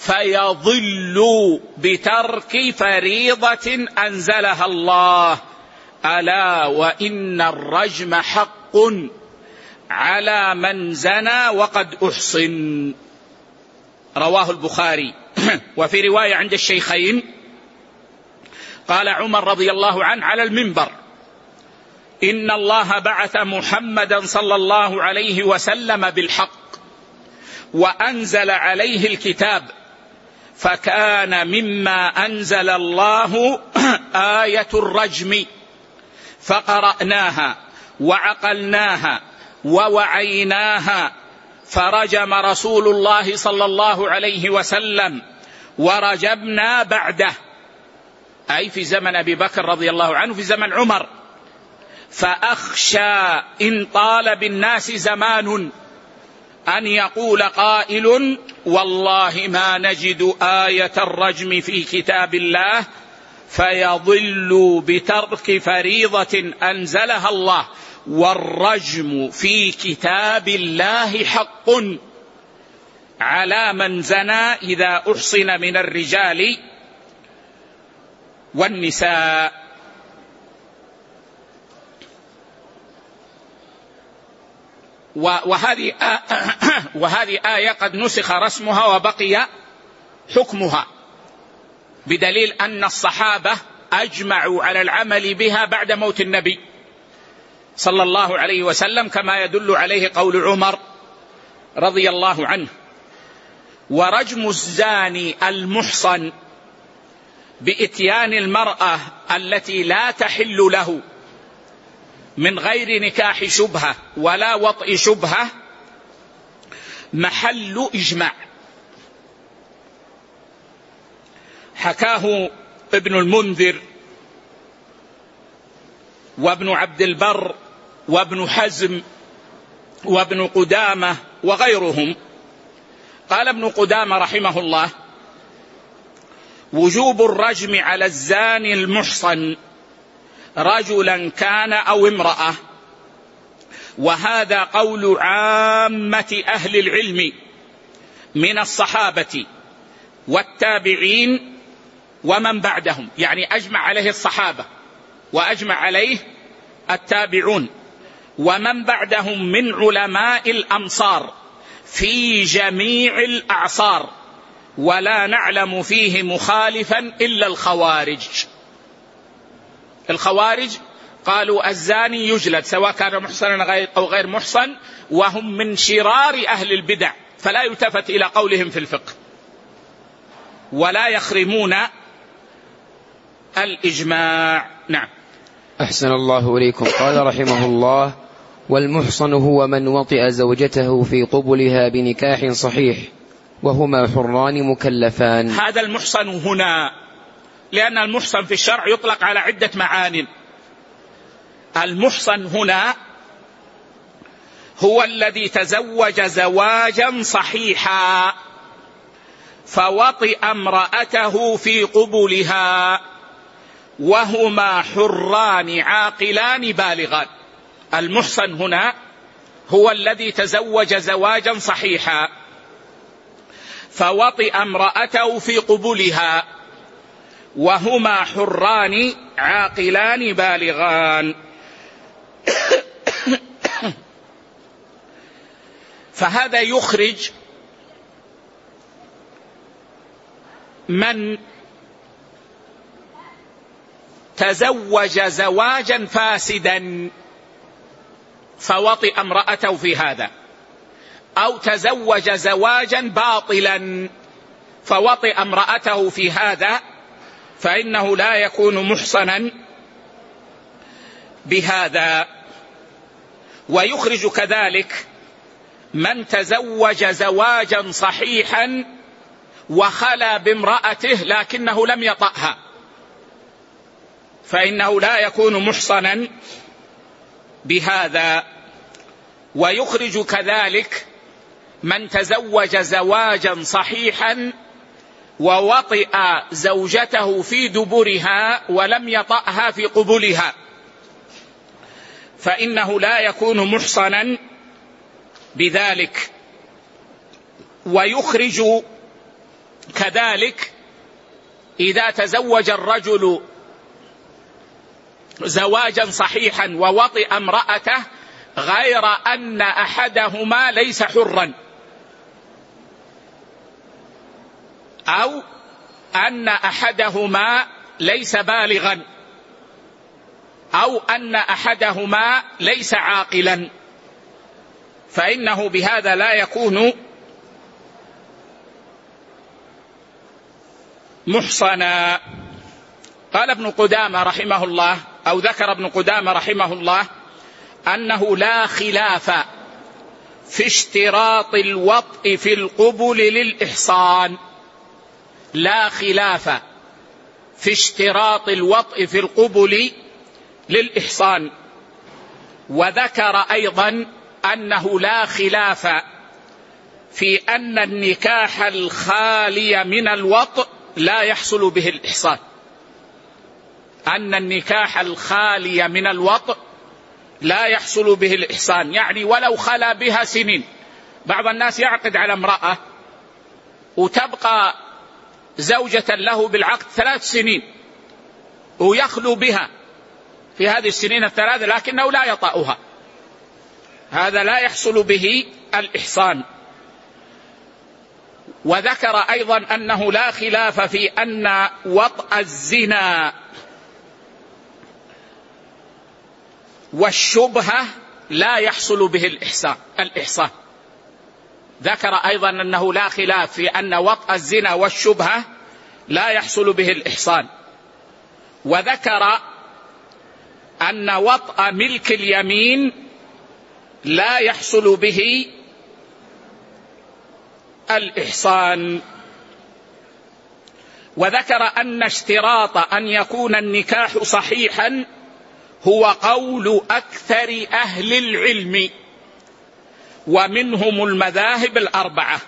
فيضل بترك فريضة أنزلها الله، ألا وإن الرجم حق على من زنى وقد أحصن. رواه البخاري. وفي رواية عند الشيخين قال عمر رضي الله عنه على المنبر: إن الله بعث محمدا صلى الله عليه وسلم بالحق وأنزل عليه الكتاب، فكان مما أنزل الله آية الرجم، فقرأناها وعقلناها ووعيناها، فرجم رسول الله صلى الله عليه وسلم ورجبنا بعده، أي في زمن أبي بكر رضي الله عنه، في زمن عمر. فأخشى إن طال بالناس زمان أن يقول قائل: والله ما نجد آية الرجم في كتاب الله، فيضل بترك فريضة أنزلها الله، والرجم في كتاب الله حق على من زنى إذا أحصن من الرجال والنساء. وهذه وهذه آية قد نسخ رسمها وبقي حكمها، بدليل أن الصحابة أجمعوا على العمل بها بعد موت النبي صلى الله عليه وسلم، كما يدل عليه قول عمر رضي الله عنه. ورجم الزاني المحصن بإتيان المرأة التي لا تحل له من غير نكاح شبهة ولا وطئ شبهة محل إجماع. حكاه ابن المنذر وابن عبد البر وابن حزم وابن قدامة وغيرهم. قال ابن قدامة رحمه الله: وجوب الرجم على الزاني المحصن رجلا كان أو امرأة، وهذا قول عامة أهل العلم من الصحابة والتابعين ومن بعدهم، يعني أجمع عليه الصحابة وأجمع عليه التابعون ومن بعدهم من علماء الأمصار في جميع الأعصار، ولا نعلم فيه مخالفا إلا الخوارج. الخوارج قالوا الزاني يجلد سواء كان محصنا أو غير محصن، وهم من شرار أهل البدع، فلا يلتفت إلى قولهم في الفقه، ولا يخرمون الإجماع. نعم. أحسن الله إليكم. قال رحمه الله: والمحصن هو من وطئ زوجته في قبلها بنكاح صحيح وهما حران مكلفان. هذا المحصن هنا، لأن المحصن في الشرع يطلق على عدة معان. المحصن هنا هو الذي تزوج زواجا صحيحا فوطئ امرأته في قبلها وهما حران عاقلان بالغان. المحصن هنا هو الذي تزوج زواجا صحيحا فوطئ امرأته في قبلها وهما حران عاقلان بالغان. فهذا يخرج من تزوج زواجا فاسدا فوطئ امرأته في هذا، أو تزوج زواجا باطلا فوطئ امرأته في هذا، فإنه لا يكون محصنا بهذا. ويخرج كذلك من تزوج زواجا صحيحا وخلى بامرأته لكنه لم يطأها، فإنه لا يكون محصنا بهذا. ويخرج كذلك من تزوج زواجا صحيحا ووطئ زوجته في دبرها ولم يطأها في قبلها، فإنه لا يكون محصنا بذلك. ويخرج كذلك إذا تزوج الرجل زواجا صحيحا ووطئ امرأته غير أن أحدهما ليس حرا، أو أن أحدهما ليس بالغا، أو أن أحدهما ليس عاقلا، فإنه بهذا لا يكون محصنا. قال ابن قدامة رحمه الله، أو ذكر ابن قدامة رحمه الله أنه لا خلاف في اشتراط الوطء في القبل للإحصان، لا خلاف في اشتراط الوطء في القبل للإحصان. وذكر أيضا أنه لا خلاف في أن النكاح الخالي من الوطء لا يحصل به الإحصان، أن النكاح الخالي من الوطء لا يحصل به الإحصان، يعني ولو خلا بها سنين. بعض الناس يعقد على امرأة وتبقى زوجة له بالعقد ثلاث سنين ويخلو بها في هذه السنين الثلاث لكنه لا يطأها، هذا لا يحصل به الإحصان. وذكر أيضا أنه لا خلاف في أن وطأ الزنا والشبهة لا يحصل به الإحصان الإحصان ذكر أيضا أنه لا خلاف في أن وطأ الزنا والشبهة لا يحصل به الإحصان. وذكر أن وطأ ملك اليمين لا يحصل به الإحصان. وذكر أن اشتراط أن يكون النكاح صحيحا هو قول أكثر أهل العلم ومنهم المذاهب الأربعة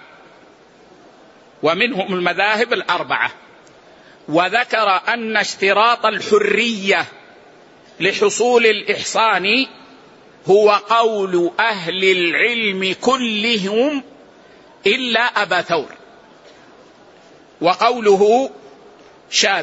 ومنهم المذاهب الأربعة وذكر أن اشتراط الحرية لحصول الإحصان هو قول أهل العلم كلهم إلا أبا ثور، وقوله شاذ.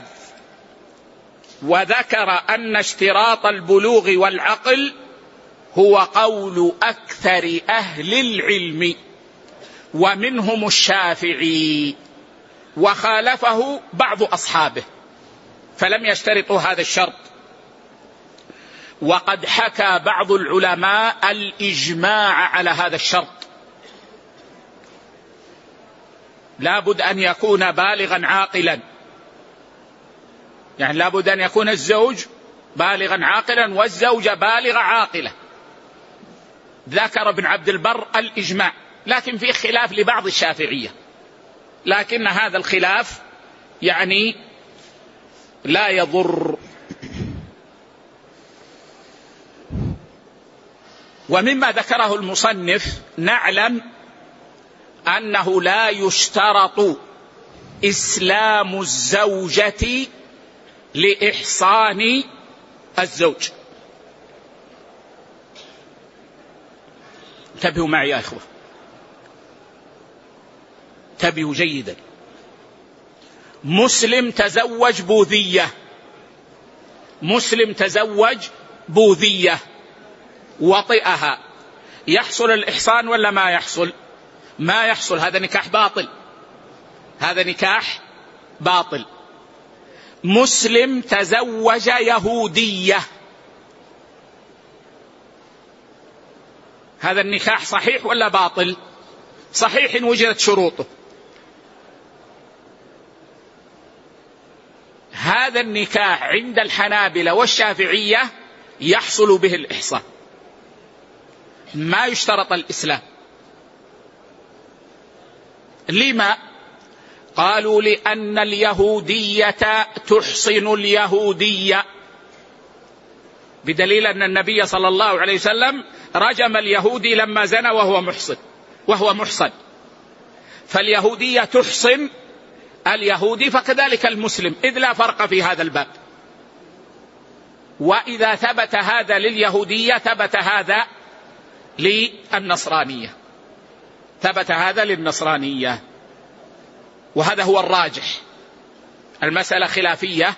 وذكر أن اشتراط البلوغ والعقل هو قول أكثر أهل العلم ومنهم الشافعي، وخالفه بعض أصحابه فلم يشترطوا هذا الشرط. وقد حكى بعض العلماء الإجماع على هذا الشرط، لا بد أن يكون بالغا عاقلا، يعني لا بد أن يكون الزوج بالغا عاقلا والزوجة بالغة عاقلة. ذكر ابن عبد البر الإجماع، لكن في خلاف لبعض الشافعية، لكن هذا الخلاف يعني لا يضر. ومما ذكره المصنف نعلم أنه لا يشترط إسلام الزوجة لإحصان الزوج. انتبهوا معي يا إخوة، انتبهوا جيدا. مسلم تزوج بوذية، مسلم تزوج بوذية وطئها، يحصل الإحصان ولا ما يحصل؟ ما يحصل، هذا نكاح باطل، هذا نكاح باطل. مسلم تزوج يهودية، هذا النكاح صحيح ولا باطل؟ صحيح إن وجدت شروطه. هذا النكاح عند الحنابلة والشافعية يحصل به الإحصان، ما يشترط الإسلام. لما؟ قالوا لأن اليهودية تحصن اليهودية بدليل أن النبي صلى الله عليه وسلم رجم اليهودي لما زنى وهو محصن وهو محصن. فاليهودية تحصن اليهودي، فكذلك المسلم، إذ لا فرق في هذا الباب. وإذا ثبت هذا لليهودية ثبت هذا للنصرانية، ثبت هذا للنصرانية، وهذا هو الراجح. المسألة خلافية،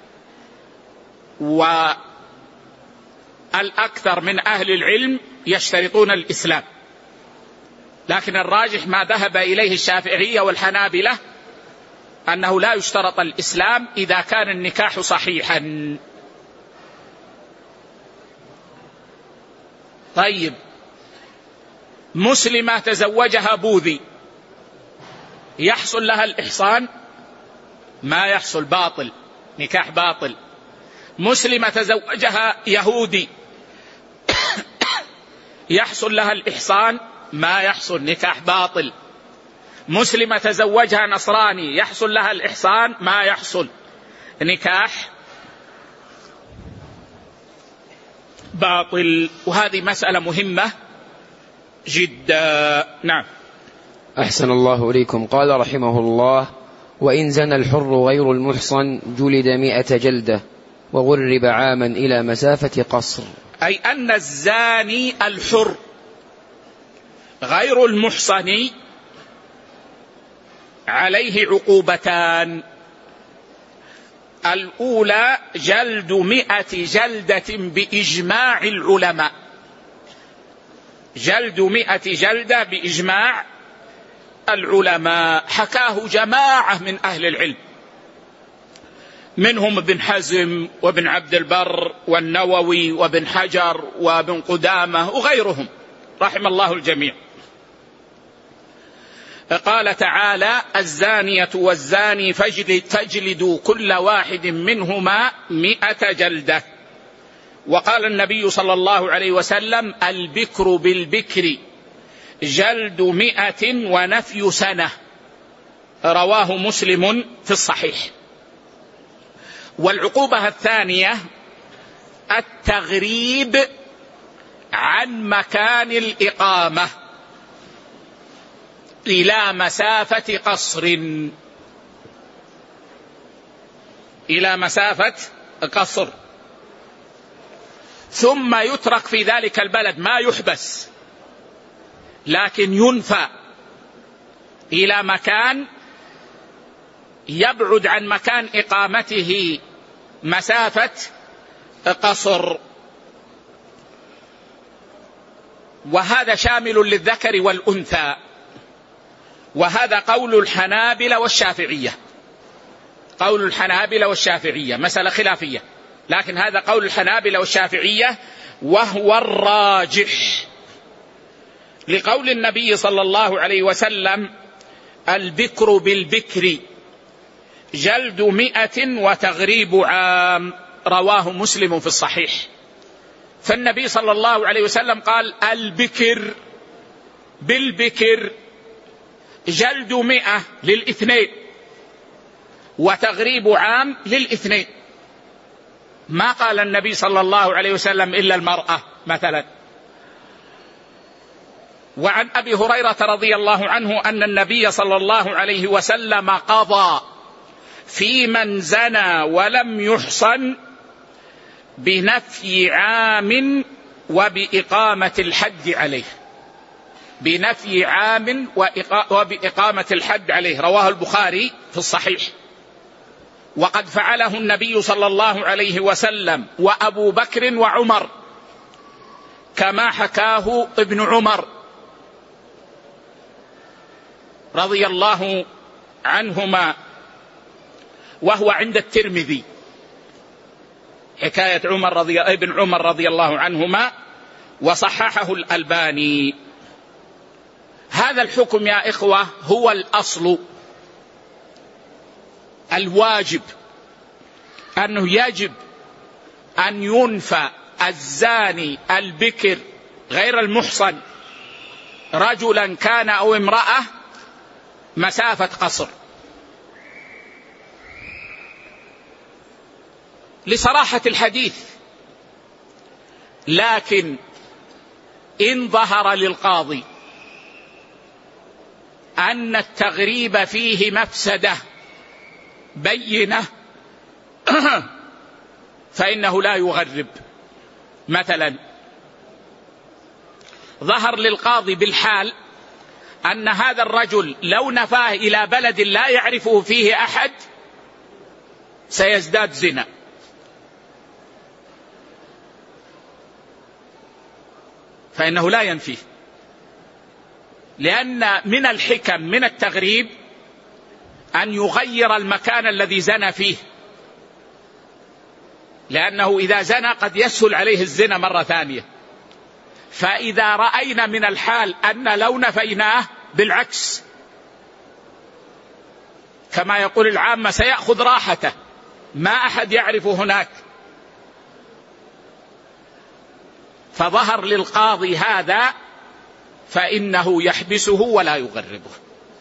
والأكثر من أهل العلم يشترطون الإسلام، لكن الراجح ما ذهب إليه الشافعية والحنابلة أنه لا يشترط الإسلام إذا كان النكاح صحيحا. طيب، مسلمة تزوجها بوذي يحصل لها الإحصان؟ ما يحصل، باطل، نكاح باطل. مسلمة تزوجها يهودي يحصل لها الإحصان؟ ما يحصل، نكاح باطل. مسلمة تزوجها نصراني يحصل لها الإحصان؟ ما يحصل، نكاح باطل. وهذه مسألة مهمة جدا. نعم. أحسن الله إليكم. قال رحمه الله: وإن زنى الحر غير المحصن جلد مئة جلدة وغرب عاما إلى مسافة قصر. أي أن الزاني الحر غير المحصن عليه عقوبتان: الأولى جلد مئة جلدة بإجماع العلماء، جلد مئة جلدة بإجماع العلماء، حكاه جماعة من أهل العلم، منهم ابن حزم وابن عبد البر والنووي وابن حجر وابن قدامة وغيرهم رحم الله الجميع. قال تعالى: الزانية والزاني فاجلدوا كل واحد منهما مئة جلدة. وقال النبي صلى الله عليه وسلم: البكر بالبكر جلد مئة ونفي سنة. رواه مسلم في الصحيح. والعقوبة الثانية التغريب عن مكان الإقامة إلى مسافة قصر، إلى مسافة قصر، ثم يترك في ذلك البلد، ما يحبس لكن ينفى إلى مكان يبعد عن مكان إقامته مسافة قصر. وهذا شامل للذكر والأنثى، وهذا قول الحنابلة والشافعية، قول الحنابلة والشافعية، مسألة خلافية، لكن هذا قول الحنابلة والشافعية وهو الراجح، لقول النبي صلى الله عليه وسلم: البكر بالبكر جلد مئة وتغريب عام. رواه مسلم في الصحيح. فالنبي صلى الله عليه وسلم قال: البكر بالبكر جلد مئة للاثنين وتغريب عام للاثنين. ما قال النبي صلى الله عليه وسلم إلا المرأة مثلا. وعن أبي هريرة رضي الله عنه أن النبي صلى الله عليه وسلم قضى في من زنى ولم يحصن بنفي عام وبإقامة الحد عليه، بنفي عام وبإقامة الحد عليه. رواه البخاري في الصحيح. وقد فعله النبي صلى الله عليه وسلم وأبو بكر وعمر، كما حكاه ابن عمر رضي الله عنهما، وهو عند الترمذي، حكاية عمر رضي ابن عمر رضي الله عنهما، وصححه الألباني. هذا الحكم يا إخوة هو الأصل الواجب، أنه يجب أن ينفى الزاني البكر غير المحصن رجلا كان أو امرأة مسافة قصر، لصراحة الحديث لكن إن ظهر للقاضي أن التغريب فيه مفسدة بينة فإنه لا يغرب. مثلا ظهر للقاضي بالحال أن هذا الرجل لو نفاه إلى بلد لا يعرفه فيه أحد سيزداد زنا، فإنه لا ينفيه، لأن من الحكم من التغريب أن يغير المكان الذي زنى فيه، لأنه إذا زنى قد يسهل عليه الزنا مرة ثانية. فإذا رأينا من الحال أن لو نفيناه بالعكس كما يقول العامة سيأخذ راحته، ما أحد يعرف هناك، فظهر للقاضي هذا فإنه يحبسه ولا يغربه.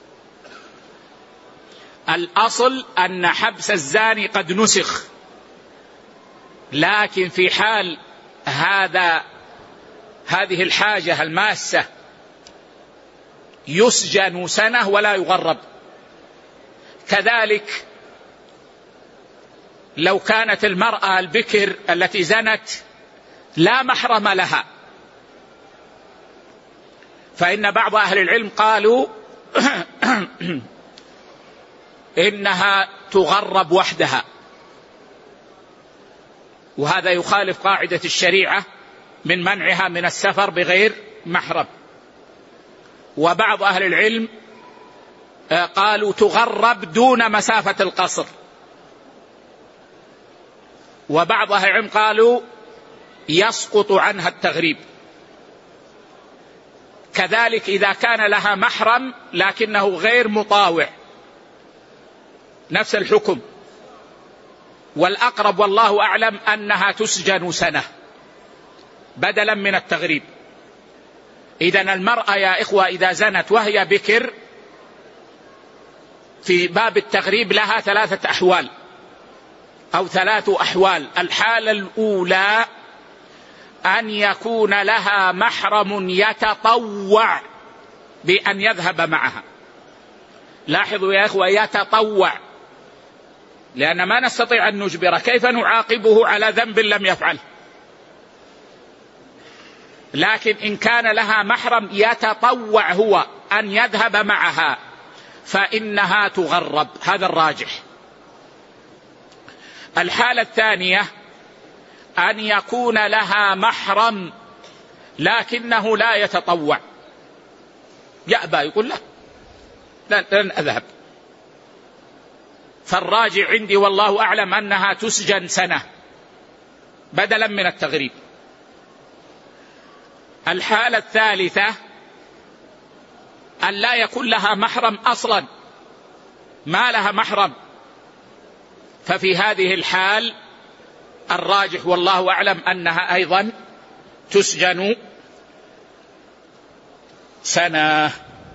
الأصل أن حبس الزاني قد نسخ، لكن في حال هذا هذه الحاجة الماسة يسجن سنة ولا يغرب. كذلك لو كانت المرأة البكر التي زنت لا محرم لها، فإن بعض أهل العلم قالوا إنها تغرب وحدها، وهذا يخالف قاعدة الشريعة من منعها من السفر بغير محرم. وبعض أهل العلم قالوا تغرب دون مسافة القصر، وبعض أهل العلم قالوا يسقط عنها التغريب. كذلك إذا كان لها محرم لكنه غير مطاوع نفس الحكم، والأقرب والله أعلم أنها تسجن سنة بدلا من التغريب. إذن المرأة يا إخوة إذا زنت وهي بكر في باب التغريب لها ثلاثة أحوال أو ثلاث أحوال. الحالة الأولى أن يكون لها محرم يتطوع بأن يذهب معها. لاحظوا يا إخوة يتطوع، لأن ما نستطيع أن نجبره، كيف نعاقبه على ذنب لم يفعل؟ لكن إن كان لها محرم يتطوع هو أن يذهب معها فإنها تغرب، هذا الراجح. الحالة الثانية أن يكون لها محرم لكنه لا يتطوع، يأبى يقول لا لن أذهب، فالراجع عندي والله أعلم أنها تسجن سنة بدلا من التغريب. الحالة الثالثة أن لا يكون لها محرم أصلا، ما لها محرم، ففي هذه الحال الراجح والله أعلم أنها أيضا تسجن سنة.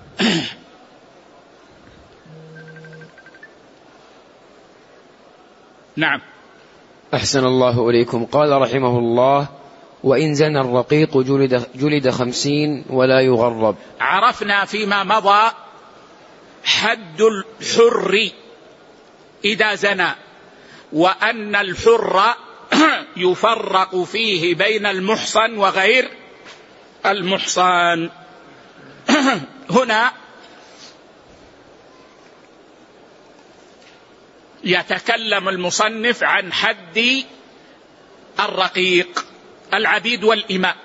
نعم. أحسن الله إليكم. قال رحمه الله: وإن زنى الرقيق جلد, جلد خمسين ولا يغرب. عرفنا فيما مضى حد الحر إذا زنى، وأن الحر يفرق فيه بين المحصن وغير المحصن. هنا يتكلم المصنف عن حد الرقيق العبيد والإماء،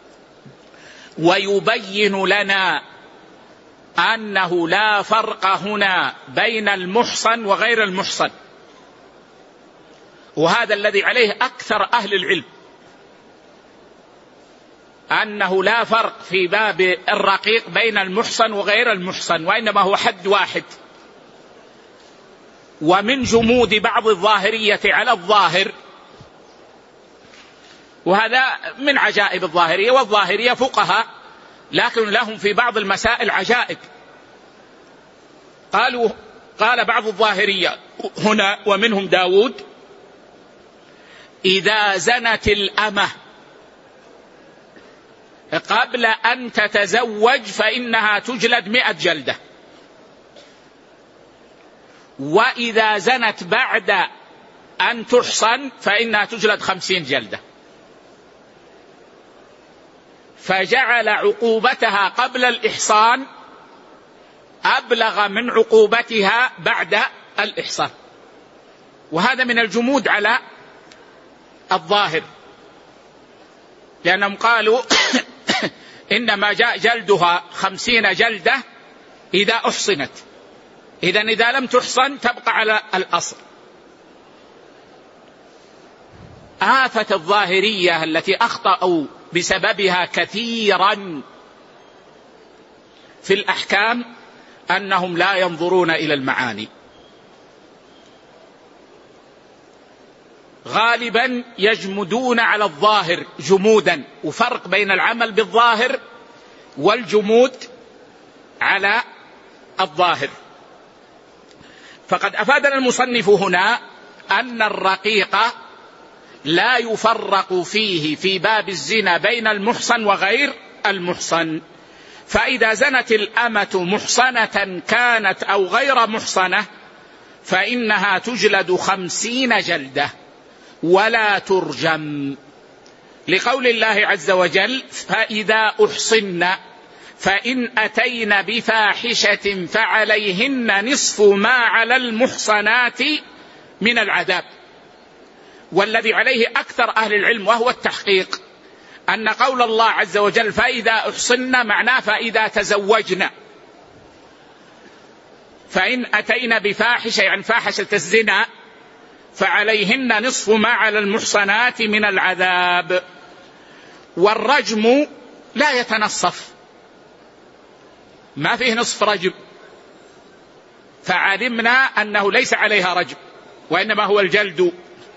ويبين لنا أنه لا فرق هنا بين المحصن وغير المحصن، وهذا الذي عليه أكثر أهل العلم، أنه لا فرق في باب الرقيق بين المحصن وغير المحصن، وإنما هو حد واحد. ومن جمود بعض الظاهرية على الظاهر، وهذا من عجائب الظاهرية، والظاهرية فقهاء لكن لهم في بعض المسائل عجائب. قالوا قال بعض الظاهرية هنا ومنهم داود: إذا زنت الأمة قبل أن تتزوج فإنها تجلد مئة جلدة، وإذا زنت بعد أن تحصن فإنها تجلد خمسين جلدة. فجعل عقوبتها قبل الإحصان أبلغ من عقوبتها بعد الإحصان، وهذا من الجمود على الظاهر، لأنهم قالوا إنما جاء جلدها خمسين جلدة إذا أحصنت، إذن إذا لم تحصن تبقى على الأصل. آفة الظاهرية التي أخطأوا بسببها كثيرا في الأحكام أنهم لا ينظرون إلى المعاني، غالبا يجمدون على الظاهر جمودا، وفرق بين العمل بالظاهر والجمود على الظاهر. فقد أفادنا المصنف هنا أن الرقيق لا يفرق فيه في باب الزنا بين المحصن وغير المحصن، فإذا زنت الأمة محصنة كانت أو غير محصنة فإنها تجلد خمسين جلدة ولا ترجم، لقول الله عز وجل: فإذا أحصن فإن أتين بفاحشة فعليهن نصف ما على المحصنات من العذاب. والذي عليه أكثر أهل العلم وهو التحقيق أن قول الله عز وجل فإذا أحصن معناه فإذا تزوجنا، فإن أتينا بفاحشة يعني فاحشة الزنا فعليهن نصف ما على المحصنات من العذاب. والرجم لا يتنصف، ما فيه نصف رجم، فعلمنا أنه ليس عليها رجم وإنما هو الجلد.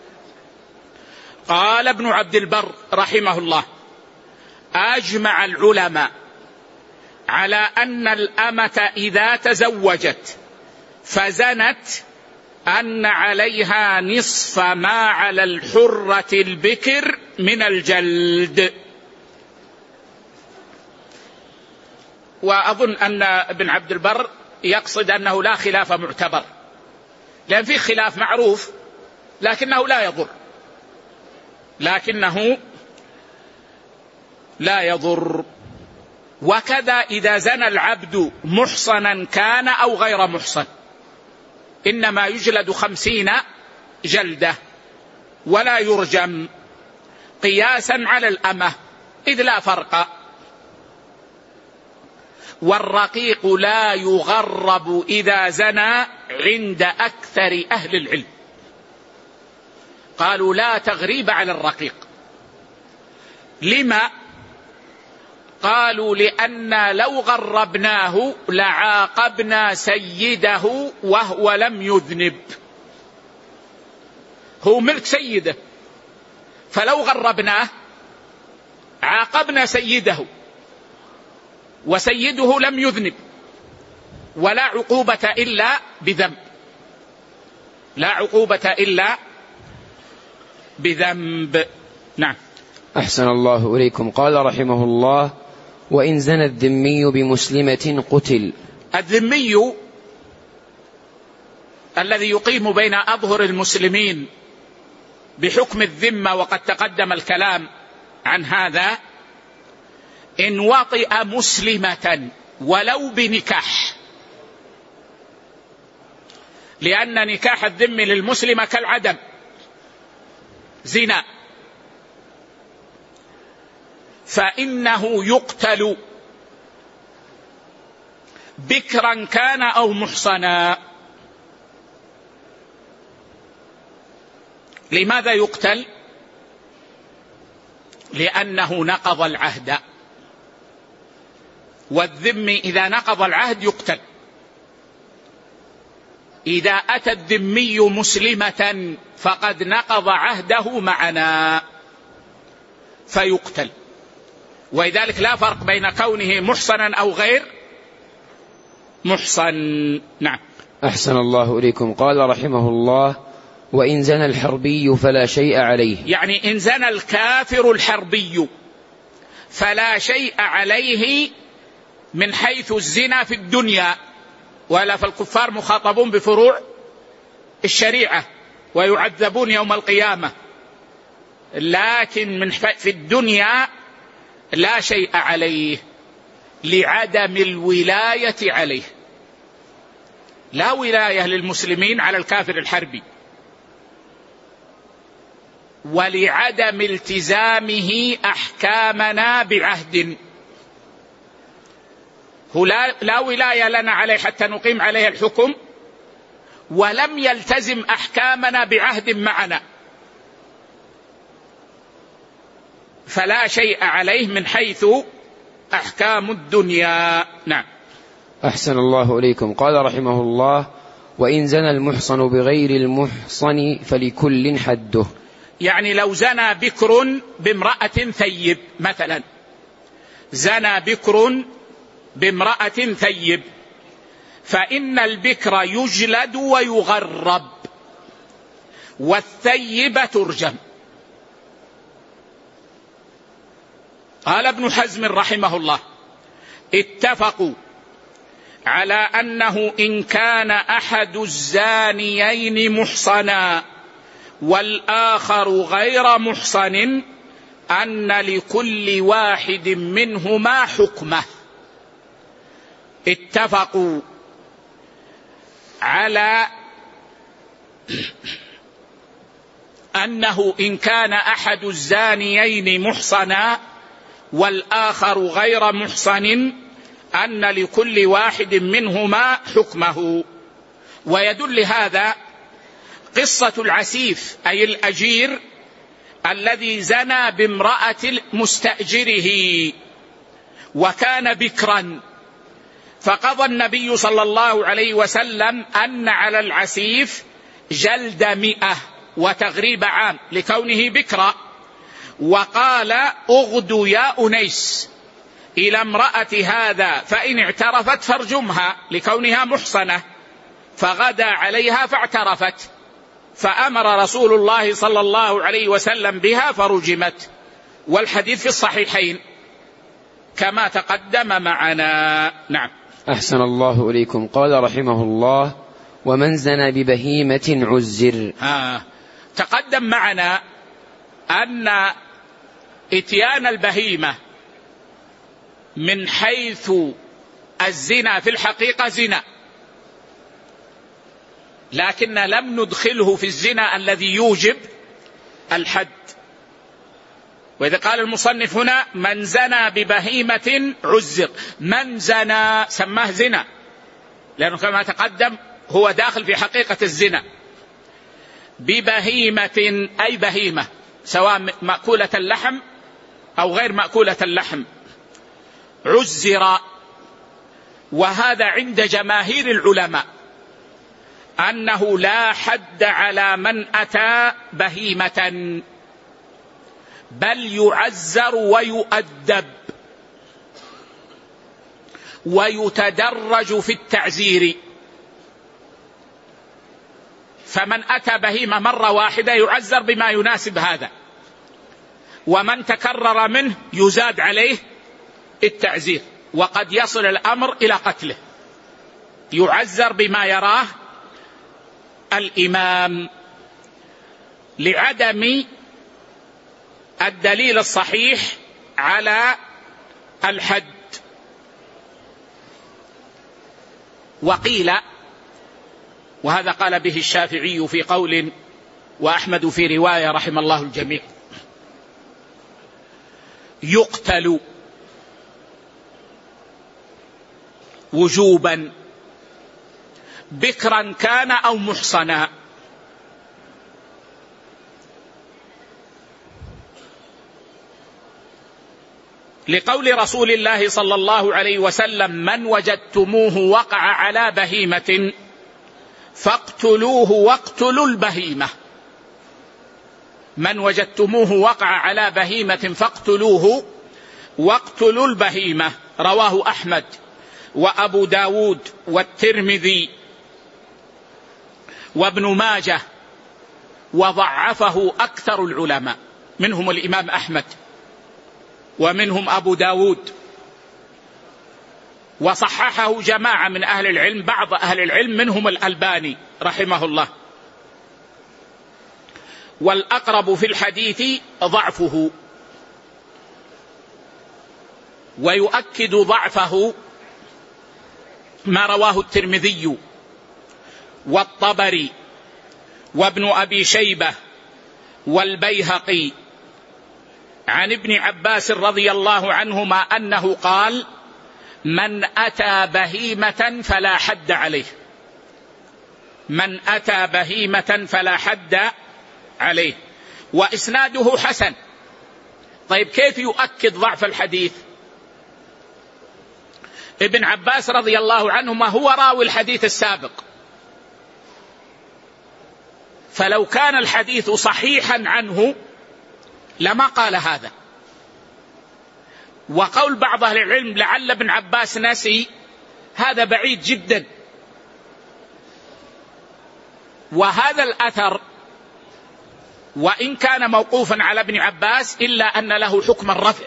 قال ابن عبد البر رحمه الله: أجمع العلماء على أن الأمة إذا تزوجت فزنت أن عليها نصف ما على الحرة البكر من الجلد. وأظن أن ابن عبد البر يقصد أنه لا خلاف معتبر، لأن فيه خلاف معروف لكنه لا يضر، لكنه لا يضر. وكذا إذا زنى العبد محصنا كان أو غير محصن إنما يجلد خمسين جلدة ولا يرجم، قياسا على الأمة إذ لا فرق. والرقيق لا يغرب إذا زنى عند أكثر أهل العلم، قالوا لا تغريب على الرقيق. لما؟ قالوا لأن لو غربناه لعاقبنا سيده وهو لم يذنب، هو ملك سيده، فلو غربناه عاقبنا سيده وسيده لم يذنب، ولا عقوبة إلا بذنب، لا عقوبة إلا بذنب. نعم. أحسن الله إليكم. قال رحمه الله: وإن زنى الذمي بمسلمة قتل. الذمي الذي يقيم بين أظهر المسلمين بحكم الذمة، وقد تقدم الكلام عن هذا، إن وطئ مسلمة ولو بنكاح، لأن نكاح الذم للمسلمة كالعدم زنا، فإنه يقتل بكرا كان أو محصنا. لماذا يقتل؟ لأنه نقض العهد، والذم إذا نقض العهد يقتل. إذا أتى الذمي مسلمة فقد نقض عهده معنا فيقتل. ولذلك لا فرق بين كونه محصنا أو غير محصن. نعم. أحسن الله إليكم. قال رحمه الله: وإن زنى الحربي فلا شيء عليه. يعني إن زنى الكافر الحربي فلا شيء عليه من حيث الزنا في الدنيا، ولا فالكفار مخاطبون بفروع الشريعة ويعذبون يوم القيامة، لكن من في الدنيا لا شيء عليه لعدم الولاية عليه. لا ولاية للمسلمين على الكافر الحربي، ولعدم التزامه أحكامنا بعهد. هو لا, لا ولاية لنا عليه حتى نقيم عليه الحكم، ولم يلتزم أحكامنا بعهد معنا، فلا شيء عليه من حيث أحكام الدنيا. نعم. أحسن الله إليكم. قال رحمه الله: وإن زنى المحصن بغير المحصن فلكل حده. يعني لو زنى بكر بامرأة ثيب مثلا، زنى بكر بامرأة ثيب، فإن البكر يجلد ويغرب، والثيب ترجم. قال ابن حزم رحمه الله: اتفقوا على أنه إن كان أحد الزانيين محصنا والآخر غير محصن أن لكل واحد منهما حكمه. اتفقوا على أنه إن كان أحد الزانيين محصنا والآخر غير محصن أن لكل واحد منهما حكمه. ويدل هذا قصة العسيف أي الأجير الذي زنى بامرأة مستأجره وكان بكرا، فقضى النبي صلى الله عليه وسلم أن على العسيف جلد مئة وتغريب عام لكونه بكرا، وقال: اغدوا يا أنيس إلى امرأة هذا فإن اعترفت فارجمها لكونها محصنة، فغدا عليها فاعترفت، فأمر رسول الله صلى الله عليه وسلم بها فرجمت. والحديث في الصحيحين كما تقدم معنا. نعم. أحسن الله إليكم. قال رحمه الله: ومن زنى ببهيمة عزر. آه. تقدم معنا أن إتيان البهيمة من حيث الزنا في الحقيقة زنا، لكن لم ندخله في الزنا الذي يوجب الحد. وإذا قال المصنف هنا: من زنى ببهيمة عزر، من زنى سماه زنا، لأنه كما تقدم هو داخل في حقيقة الزنا. ببهيمة أي بهيمة، سواء مأكولة اللحم أو غير مأكولة اللحم، عزر. وهذا عند جماهير العلماء أنه لا حد على من أتى بهيمة، بل يعزر ويؤدب ويتدرج في التعزير. فمن أتى بهيمة مرة واحدة يعزر بما يناسب هذا، ومن تكرر منه يزاد عليه التعزير، وقد يصل الأمر إلى قتله، يعزر بما يراه الإمام لعدم الدليل الصحيح على الحد. وقيل، وهذا قال به الشافعي في قول وأحمد في رواية رحم الله الجميع، يقتل وجوبا بكرا كان أو محصنا. لقول رسول الله صلى الله عليه وسلم: من وجدتموه وقع على بهيمة فاقتلوه واقتلوا البهيمة. من وجدتموه وقع على بهيمة فاقتلوه واقتلوا البهيمة. رواه أحمد وأبو داود والترمذي وابن ماجه، وضعفه أكثر العلماء منهم الإمام أحمد ومنهم أبو داود، وصححه جماعة من أهل العلم، بعض أهل العلم منهم الألباني رحمه الله. والأقرب في الحديث ضعفه، ويؤكد ضعفه ما رواه الترمذي والطبري وابن أبي شيبة والبيهقي عن ابن عباس رضي الله عنهما أنه قال: من أتى بهيمة فلا حد عليه، من أتى بهيمة فلا حد عليه. وإسناده حسن. طيب كيف يؤكد ضعف الحديث؟ ابن عباس رضي الله عنهما هو راوي الحديث السابق، فلو كان الحديث صحيحا عنه لما قال هذا. وقول بعض أهل العلم لعل ابن عباس نسي، هذا بعيد جدا. وهذا الأثر وإن كان موقوفا على ابن عباس إلا أن له حكم الرفع،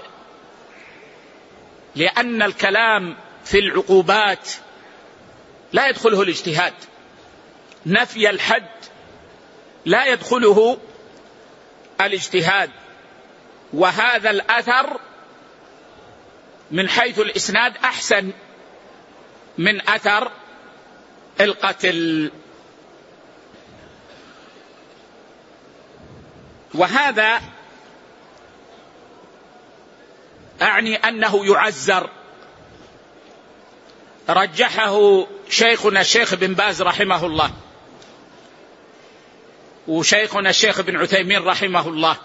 لأن الكلام في العقوبات لا يدخله الاجتهاد، نفي الحد لا يدخله الاجتهاد. وهذا الأثر من حيث الإسناد أحسن من أثر القتل. وهذا أعني أنه يعزر، رجحه شيخنا الشيخ بن باز رحمه الله، وشيخنا الشيخ بن عثيمين رحمه الله،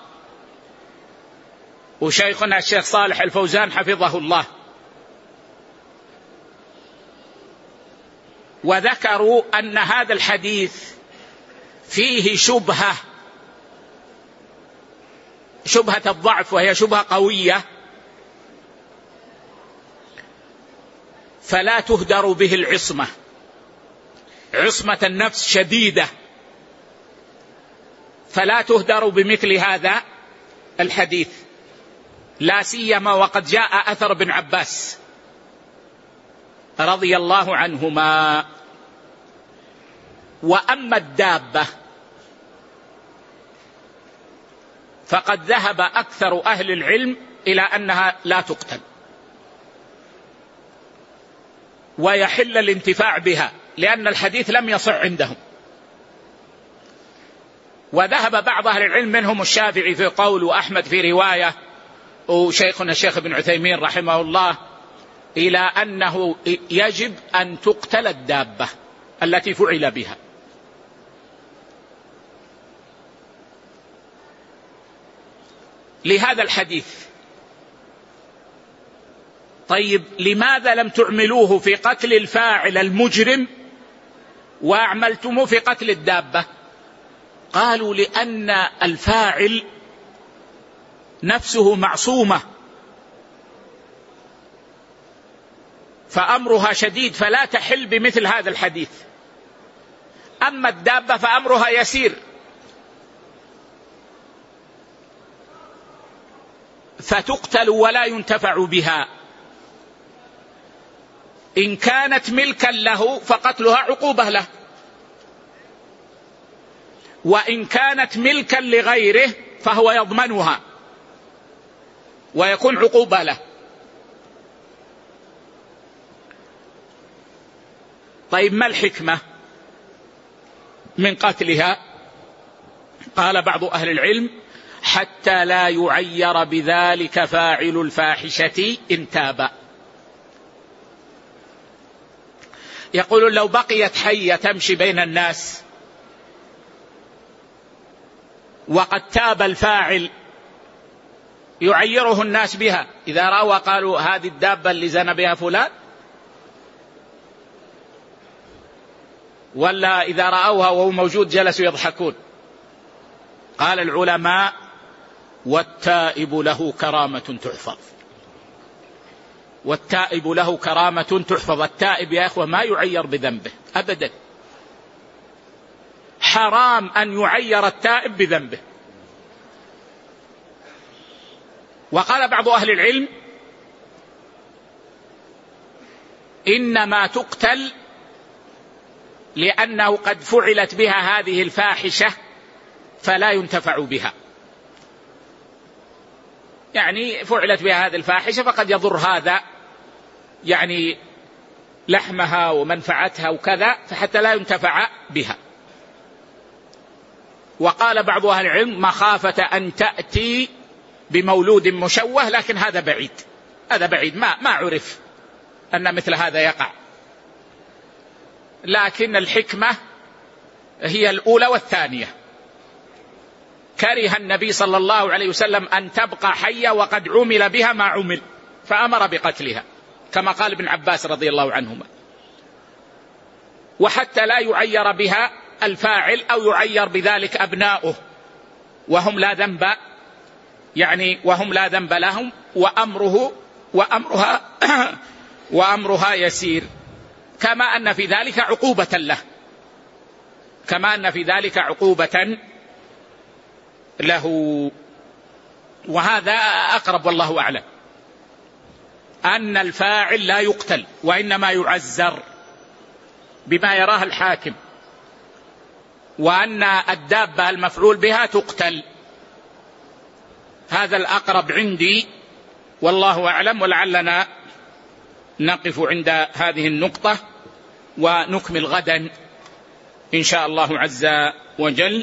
وشيخنا الشيخ صالح الفوزان حفظه الله. وذكروا أن هذا الحديث فيه شبهة، شبهة الضعف، وهي شبهة قوية فلا تهدر به العصمة، عصمة النفس شديدة، فلا تهدر بمثل هذا الحديث، لا سيما وقد جاء أثر ابن عباس رضي الله عنهما. وأما الدابة فقد ذهب أكثر أهل العلم إلى أنها لا تقتل، ويحل الانتفاع بها، لأن الحديث لم يصح عندهم. وذهب بعض أهل العلم منهم الشافعي في قول، وأحمد في رواية، وشيخنا الشيخ بن عثيمين رحمه الله، إلى أنه يجب أن تقتل الدابة التي فعل بها. لهذا الحديث. طيب لماذا لم تعملوه في قتل الفاعل المجرم وأعملتموه في قتل الدابة؟ قالوا لأن الفاعل نفسه معصومة فأمرها شديد، فلا تحل بمثل هذا الحديث. أما الدابة فأمرها يسير، فتقتل ولا ينتفع بها. إن كانت ملكا له فقتلها عقوبة له، وإن كانت ملكا لغيره فهو يضمنها ويكون عقوبة له. طيب ما الحكمة من قتلها؟ قال بعض أهل العلم: حتى لا يعير بذلك فاعل الفاحشة إن تاب. يقول لو بقيت حية تمشي بين الناس وقد تاب الفاعل يعيره الناس بها، إذا رأوا قالوا هذه الدابة اللي زنى بها فلان، ولا إذا رأوها وهو موجود جلسوا يضحكون. قال العلماء: والتائب له كرامة تحفظ، والتائب له كرامة تحفظ. التائب يا إخوة ما يعير بذنبه أبدا، حرام أن يعير التائب بذنبه. وقال بعض أهل العلم إنما تقتل لأنه قد فعلت بها هذه الفاحشة فلا ينتفع بها، يعني فعلت بها هذه الفاحشة فقد يضر هذا يعني لحمها ومنفعتها وكذا، فحتى لا ينتفع بها. وقال بعض أهل العلم مخافة أن تأتي بمولود مشوه، لكن هذا بعيد، هذا بعيد ما ما عرف أن مثل هذا يقع، لكن الحكمة هي الأولى والثانية. كره النبي صلى الله عليه وسلم أن تبقى حية وقد عمل بها ما عمل، فأمر بقتلها كما قال ابن عباس رضي الله عنهما، وحتى لا يعير بها الفاعل أو يعير بذلك أبناؤه وهم لا ذنب يعني وهم لا ذنب لهم، وأمره وأمرها وأمرها يسير، كما أن في ذلك عقوبة له كما أن في ذلك عقوبة له. وهذا أقرب والله أعلم، أن الفاعل لا يقتل وإنما يعزر بما يراه الحاكم، وأن الدابة المفعول بها تقتل. هذا الأقرب عندي والله أعلم، ولعلنا نقف عند هذه النقطة ونكمل غدا إن شاء الله عز وجل.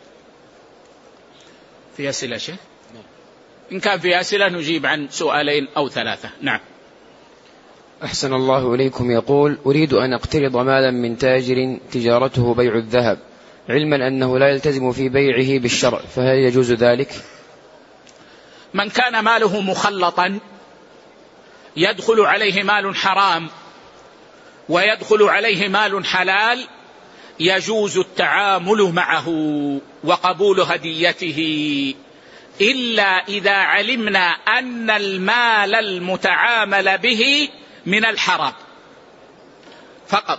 في أسئلة شيء؟ إن كان في أسئلة نجيب عن سؤالين أو ثلاثة. نعم. أحسن الله إليكم. يقول: أريد أن أقترض مالا من تاجر تجارته بيع الذهب، علما أنه لا يلتزم في بيعه بالشرع، فهل يجوز ذلك؟ من كان ماله مخلطا يدخل عليه مال حرام ويدخل عليه مال حلال، يجوز التعامل معه وقبول هديته، إلا إذا علمنا أن المال المتعامل به من الحرام فقط،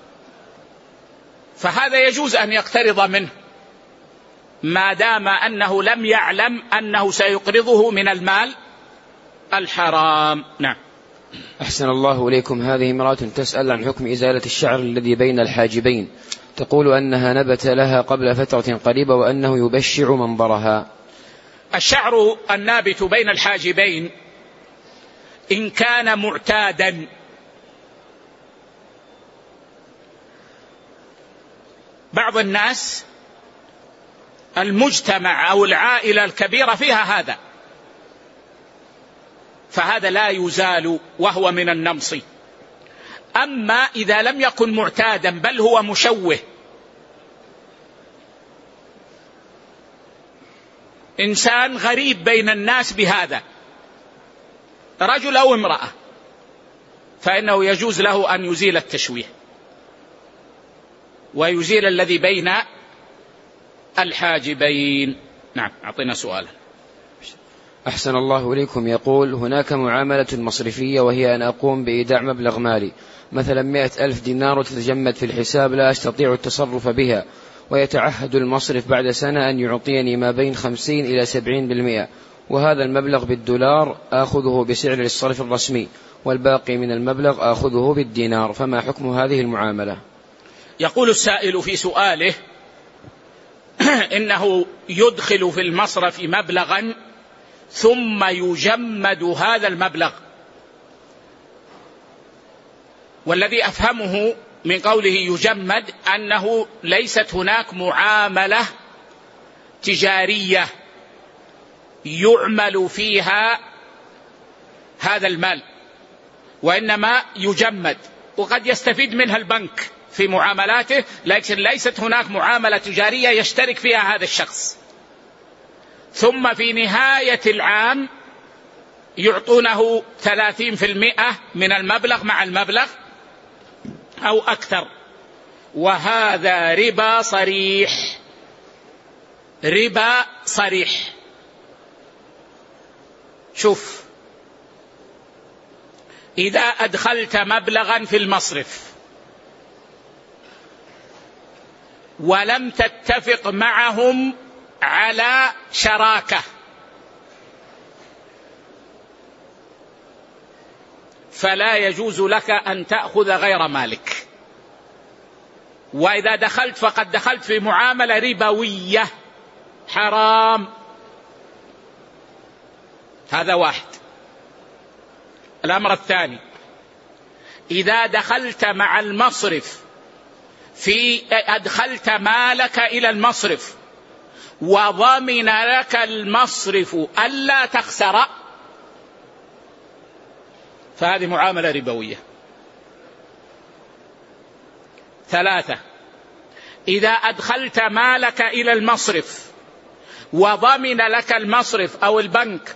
فهذا يجوز أن يقترض منه ما دام أنه لم يعلم أنه سيقرضه من المال الحرام. نعم. أحسن الله إليكم. هذه امرأة تسأل عن حكم إزالة الشعر الذي بين الحاجبين، تقول أنها نبت لها قبل فترة قريبة وأنه يبشع منظرها. الشعر النابت بين الحاجبين إن كان معتادا بعض الناس المجتمع أو العائلة الكبيرة فيها هذا، فهذا لا يزال وهو من النمص. أما إذا لم يكن معتادا بل هو مشوه، إنسان غريب بين الناس بهذا، رجل أو امرأة، فإنه يجوز له أن يزيل التشويه ويزيل الذي بين الحاجبين. نعم. أعطينا سؤالا. أحسن الله إليكم. يقول: هناك معاملة مصرفية، وهي أن أقوم بإيداع مبلغ مالي مثلا مئة ألف دينار وتتجمد في الحساب، لا أستطيع التصرف بها، ويتعهد المصرف بعد سنة أن يعطيني ما بين خمسين إلى سبعين بالمئة، وهذا المبلغ بالدولار آخذه بسعر الصرف الرسمي، والباقي من المبلغ آخذه بالدينار، فما حكم هذه المعاملة؟ يقول السائل في سؤاله إنه يدخل في المصرف مبلغا ثم يجمد هذا المبلغ، والذي أفهمه من قوله يجمد أنه ليست هناك معاملة تجارية يعمل فيها هذا المال، وإنما يجمد، وقد يستفيد منها البنك في معاملاته، لكن ليست هناك معاملة تجارية يشترك فيها هذا الشخص، ثم في نهاية العام يعطونه ثلاثين في المئة من المبلغ مع المبلغ أو أكثر، وهذا ربا صريح، ربا صريح. شوف، إذا أدخلت مبلغا في المصرف ولم تتفق معهم على شراكة، فلا يجوز لك أن تأخذ غير مالك. وإذا دخلت فقد دخلت في معاملة ربوية حرام. هذا واحد. الأمر الثاني: إذا دخلت مع المصرف في أدخلت مالك إلى المصرف وضمن لك المصرف ألا تخسر، فهذه معاملة ربوية. ثلاثة: إذا أدخلت مالك إلى المصرف وضمن لك المصرف أو البنك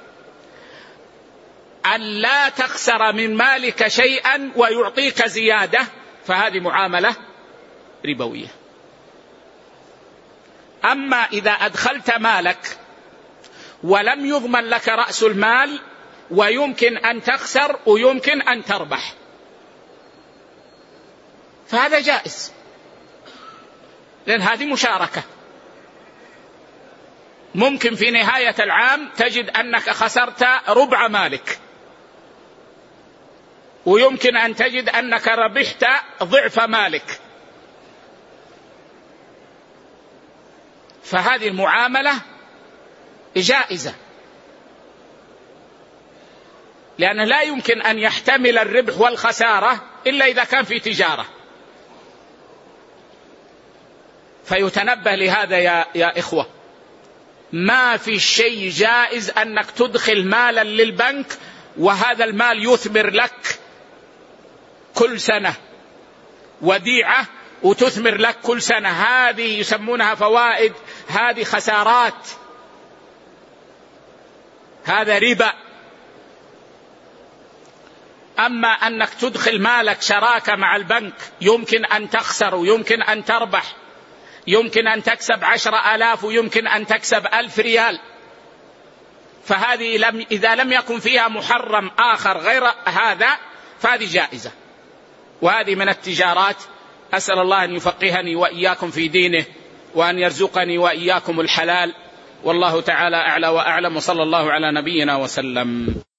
أن لا تخسر من مالك شيئا ويعطيك زيادة، فهذه معاملة ربوية. أما إذا أدخلت مالك ولم يضمن لك رأس المال ويمكن أن تخسر ويمكن أن تربح، فهذا جائز، لأن هذه مشاركة. ممكن في نهاية العام تجد أنك خسرت ربع مالك، ويمكن أن تجد أنك ربحت ضعف مالك، فهذه المعاملة جائزة، لأنه لا يمكن أن يحتمل الربح والخسارة إلا إذا كان في تجارة. فيتنبه لهذا يا, يا إخوة، ما في شيء جائز أنك تدخل مالا للبنك وهذا المال يثمر لك كل سنة، وديعة وتثمر لك كل سنة، هذه يسمونها فوائد، هذه خسارات، هذا ربا. أما أنك تدخل مالك شراكة مع البنك، يمكن أن تخسر ويمكن أن تربح، يمكن أن تكسب عشرة آلاف ويمكن أن تكسب ألف ريال، فهذه لم إذا لم يكن فيها محرم آخر غير هذا فهذه جائزة، وهذه من التجارات. أسأل الله أن يفقهني وإياكم في دينه، وأن يرزقني وإياكم الحلال، والله تعالى أعلى وأعلم، وصلى الله على نبينا وسلم.